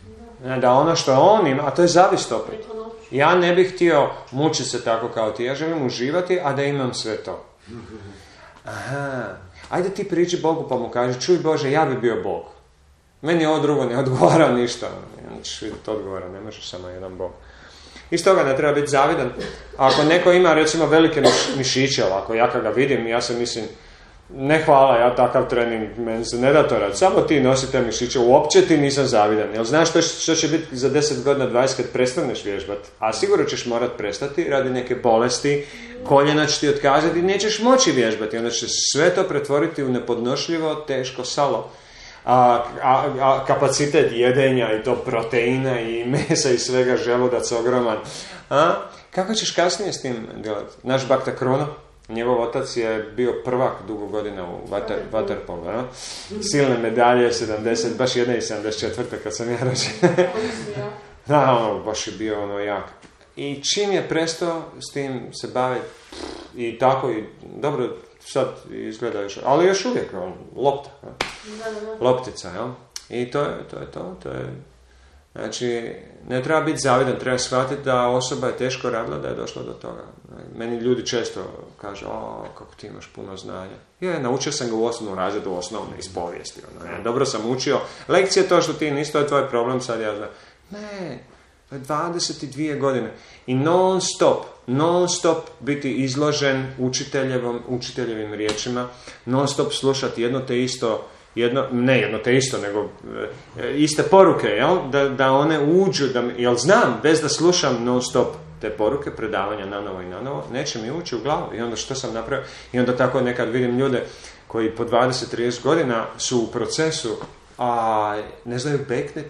Da ono što on ima, a to je zavist opet. Ja ne bih htio mučiti se tako kao ti, ja želim uživati, a da imam sve to. Aha, ajde ti priđi Bogu pa mu kaži, čuj Bože, ja bi bio Bog. Meni ovo drugo ne odgovara ništa. Onda ćeš vidjeti odgovara, ne možeš samo jedan Bog. Iz toga ne treba biti zavidan. Ako neko ima recimo velike mišiće, ovako, ja kad ga vidim, ja se mislim, ne hvala, ja takav trening, meni se ne da to raditi. Samo ti nosi te mišiće, uopće ti nisam zavidan. Jel znaš što će biti za 10 godina, 20 kad prestaneš vježbati? A sigurno ćeš morat prestati radi neke bolesti, koljena će ti otkazati i nećeš moći vježbati. Onda će sve to pretvoriti u nepodnošljivo, teško salo. A kapacitet jedenja i to proteina i mesa i svega, želudac ogroman. Kako ćeš kasnije s tim djelati? Naš Bakta Krono, njegov otac je bio prvak dugo godina u vaterpolu. Silne medalje, 70, baš jedna i 74. kad sam ja rođen. Baš je bio jak. I čim je prestao s tim se baviti i tako i dobro, sad izgleda još, ali još uvijek lopta, loptica, jel? I to je to. Znači, ne treba biti zavidan, treba shvatiti da osoba je teško radila da je došla do toga. Meni ljudi često kažu, kako ti imaš puno znanja. Naučio sam ga u 8. razredu osnovne iz povijesti. Dobro sam učio. Lekcija je to što ti nisi, to je tvoj problem, sad ja znam. Ne, 22 godine. I non stop biti izložen učiteljevim riječima, non stop slušati jedno te isto, nego iste poruke, jel? Da one uđu, jel znam, bez da slušam non stop te poruke, predavanja nanovo, neće mi ući u glavu. I onda što sam napravio? I onda tako nekad vidim ljude koji po 20-30 godina su u procesu, a ne znaju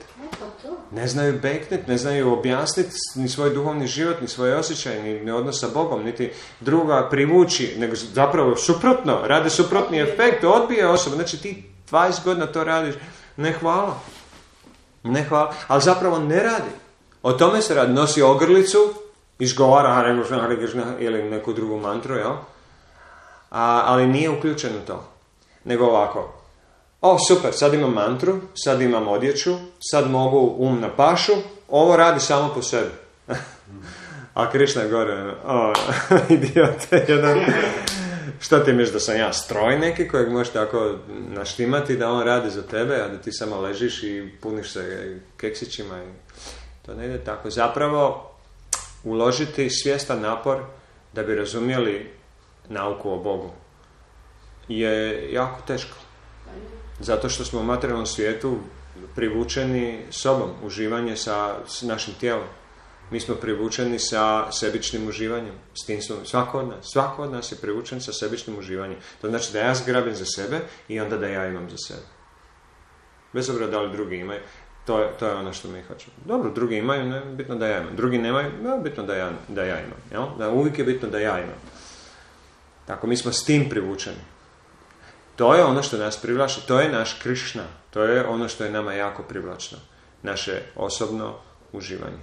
beknet, ne znaju objasniti ni svoj duhovni život, ni svoje osjećaje, ni odnos sa Bogom, niti druga privući, nego zapravo suprotno, rade suprotni efekt, odbije osoba. Znači ti 20 godina to radiš, ne hvala, ali zapravo ne radi. O tome se radi, nosi ogrlicu, izgovara ili neku drugu mantru, jel? Ali nije uključen u to. Nego ovako, super, sad imam mantru, sad imam odjeću, sad mogu na pašu, ovo radi samo po sebi. A Krišna je gore, idiote, jedan. Što ti misliš, da sam ja stroj neki kojeg možeš tako naštimati da on radi za tebe, a da ti samo ležiš i puniš se keksićima i to ne ide tako. Zapravo, uložiti svjestan napor da bi razumjeli nauku o Bogu je jako teško. Zato što smo u materijalnom svijetu privučeni sobom, uživanje sa našim tijelom. Mi smo privučeni sa sebičnim uživanjem. S tim svako od nas je privučen sa sebičnim uživanjem. To znači da ja zgrabim za sebe i onda da ja imam za sebe. Bez obzira da li drugi imaju. To je ono što mi hoćemo. Dobro, drugi imaju, ne, bitno da ja imam. Drugi nemaju, no, bitno da ja imam. Jel? Da uvijek je bitno da ja imam. Tako, mi smo s tim privučeni. To je ono što nas privlači. To je naš Krišna. To je ono što je nama jako privlačno. Naše osobno uživanje.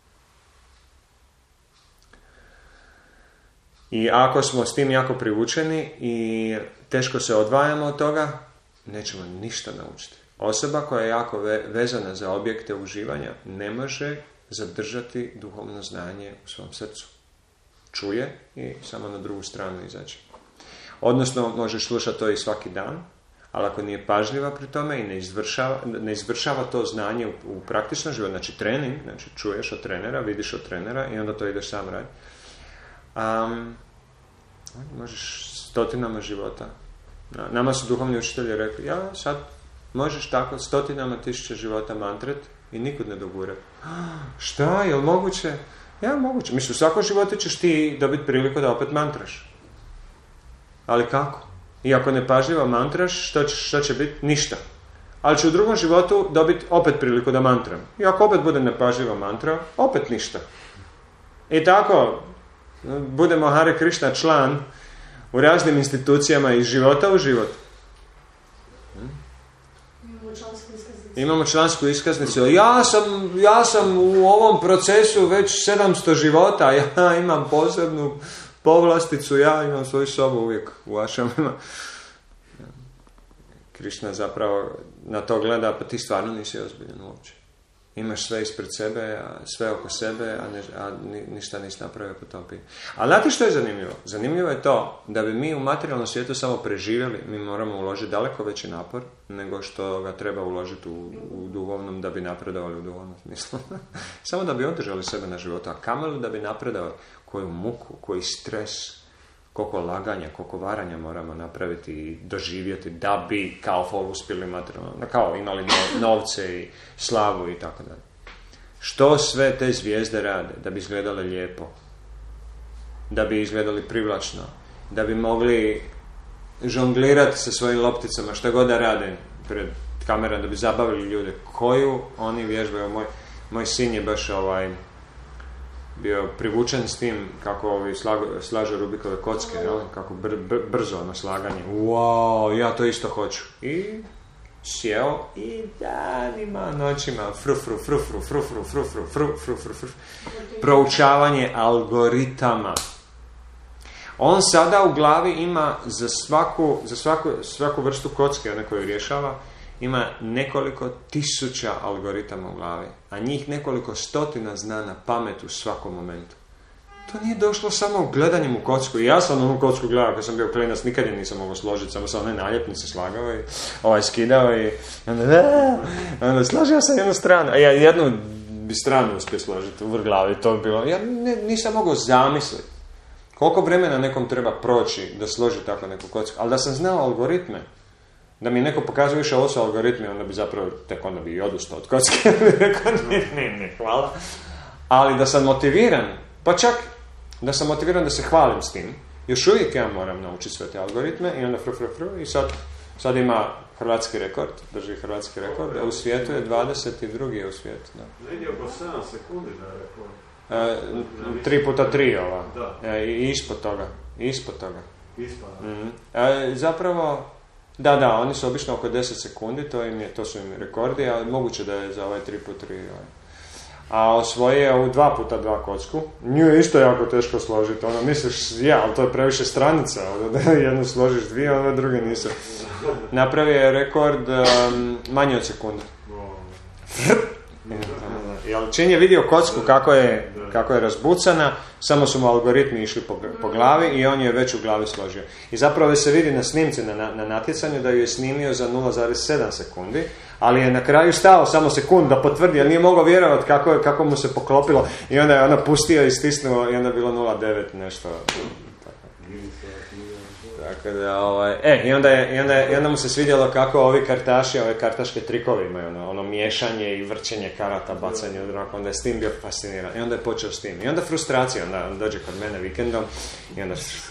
I ako smo s tim jako privučeni i teško se odvajamo od toga, nećemo ništa naučiti. Osoba koja je jako vezana za objekte uživanja ne može zadržati duhovno znanje u svom srcu. Čuje i samo na drugu stranu izađe. Odnosno, možeš slušati to i svaki dan, ali ako nije pažljiva pri tome i ne izvršava to znanje u praktičnom životu, znači trening, znači čuješ od trenera, vidiš od trenera i onda to ideš sam raditi. Možeš stotinama života. Nama su duhovni učitelji rekli, sad možeš tako stotinama tisuća života mantret i nikud ne dogure. Šta, je li moguće? Ja, moguće. Mislim, u svakom životu ćeš ti dobiti priliku da opet mantraš. Ali kako? I ako ne pažljivo mantraš, što će biti? Ništa. Ali će u drugom životu dobiti opet priliku da mantram. I ako opet bude nepažljivo mantra, opet ništa. I tako, budemo Hare Krishna član u raznim institucijama iz života u život. Imamo člansku iskaznicu. Ja sam u ovom procesu već 700 života. Ja imam posebnu povlasticu. Ja imam svoju sobu uvijek u ašramima. Krishna zapravo na to gleda, pa ti stvarno nisi ozbiljan uopće. Imaš sve ispred sebe, sve oko sebe, a ništa nisi napravio po tom pitanju. Ali znate što je zanimljivo? Zanimljivo je to da bi mi u materijalnom svijetu samo preživjeli, mi moramo uložiti daleko veći napor nego što ga treba uložiti u duhovnom da bi napredovali u duhovnom smislu. Samo da bi održali sebe na životu, a kamoli da bi napredovali. Koju muku, koji stres, koliko laganja, koliko varanja moramo napraviti i doživjeti da bi kao uspjeli materijalno, kao imali novce i slavu i tako dalje. Što sve te zvijezde rade da bi izgledale lijepo, da bi izgledali privlačno, da bi mogli žonglirati sa svojim lopticama, što god da rade pred kamerom, da bi zabavili ljude, koju oni vježbaju. Moj sin je baš bio privučen s tim kako ovi slažu Rubikove kocke, kako brzo ono slaganje. Wow, ja to isto hoću. I sjeo i danima, noćima proučavanje algoritama. On sada u glavi ima za svaku vrstu kocke na koju rješava, ima nekoliko tisuća algoritama u glavi, a njih nekoliko stotina zna na pamet u svakom momentu. To nije došlo samo gledanjem u kocku. I ja sam onu kocku gledao kad sam bio klinac, nikad je nisam mogao složiti, samo sam one naljepnice slagao i skidao i onda složio sam jednu stranu, a ja jednu bi stranu uspio složiti u glavi, to bi bilo, ja nisam mogao zamisliti koliko vremena nekom treba proći da složi tako neku kocku, ali da sam znao algoritme, da mi neko pokazuje više ovo su algoritmi, onda bi zapravo, tek onda bi i odustao od kocke, rekao ne, hvala. Ali da sam motiviran, pa čak da sam motiviran da se hvalim s tim, još uvijek ja moram naučiti sve te algoritme i onda i sad ima hrvatski rekord, drži hrvatski rekord, a u svijetu je 22. u svijetu. Da. Negdje oko 7 sekundi da je rekord. 3x3 ova. I ispod toga. Zapravo, da, oni su obično oko 10 sekundi, to su im rekordi, a moguće da je za ovaj 3x3. A osvojio u 2x2 kocku. Nju je isto jako teško složiti. Ono, misliš, ali to je previše stranica. Jednu složiš dvije, ono druge nisu. Napravio je rekord manje od sekunde. Jel čin je vidio kocku kako je razbucana, samo su mu algoritmi išli po glavi i on je već u glavi složio. I zapravo se vidi na snimci na natjecanju da ju je snimio za 0,7 sekundi, ali je na kraju stao samo sekund da potvrdi, jer nije mogao vjerovati kako mu se poklopilo i onda je ona pustio i stisnuo i onda je bilo 0,9 nešto. Tako da, i onda mu se svidjelo kako ovi kartaši, ove kartaške trikove imaju, ono miješanje i vrćenje karata, bacanje u zrak, onda je s tim bio fasciniran. I onda je počeo s tim. I onda frustracija, onda dođe kod mene vikendom i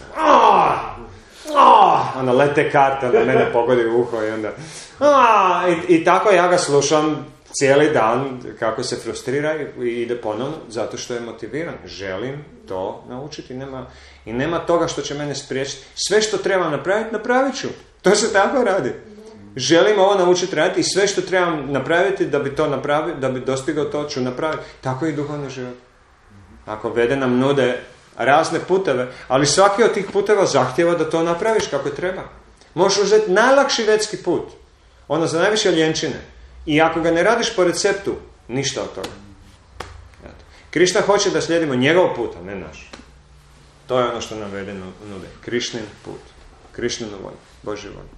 onda lete karte, onda mene pogodi u uho i onda i tako ja ga slušam cijeli dan kako se frustrira i ide ponovno zato što je motiviran. Želim to naučiti. Nema toga što će mene spriječiti. Sve što treba napraviti, napravit ću. To se tako radi. Želim ovo naučiti raditi i sve što trebam napraviti da bi to napraviti, da bi dostigao to ću napraviti. Tako je i duhovni život. Ako vede nam nude razne puteve, ali svaki od tih puteva zahtjeva da to napraviš kako treba. Možeš uzeti najlakši vetski put. Ono za najviše ljenčine. I ako ga ne radiš po receptu, ništa od toga. Krišna hoće da slijedimo njegov put, a ne naš. To je ono što nam vede nude. Krišnin put. Krišninu volju. Božju volju.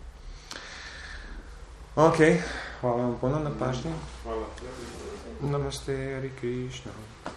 Ok. Hvala vam puno na pažnji. Hvala. Namaste, Hare Krishna.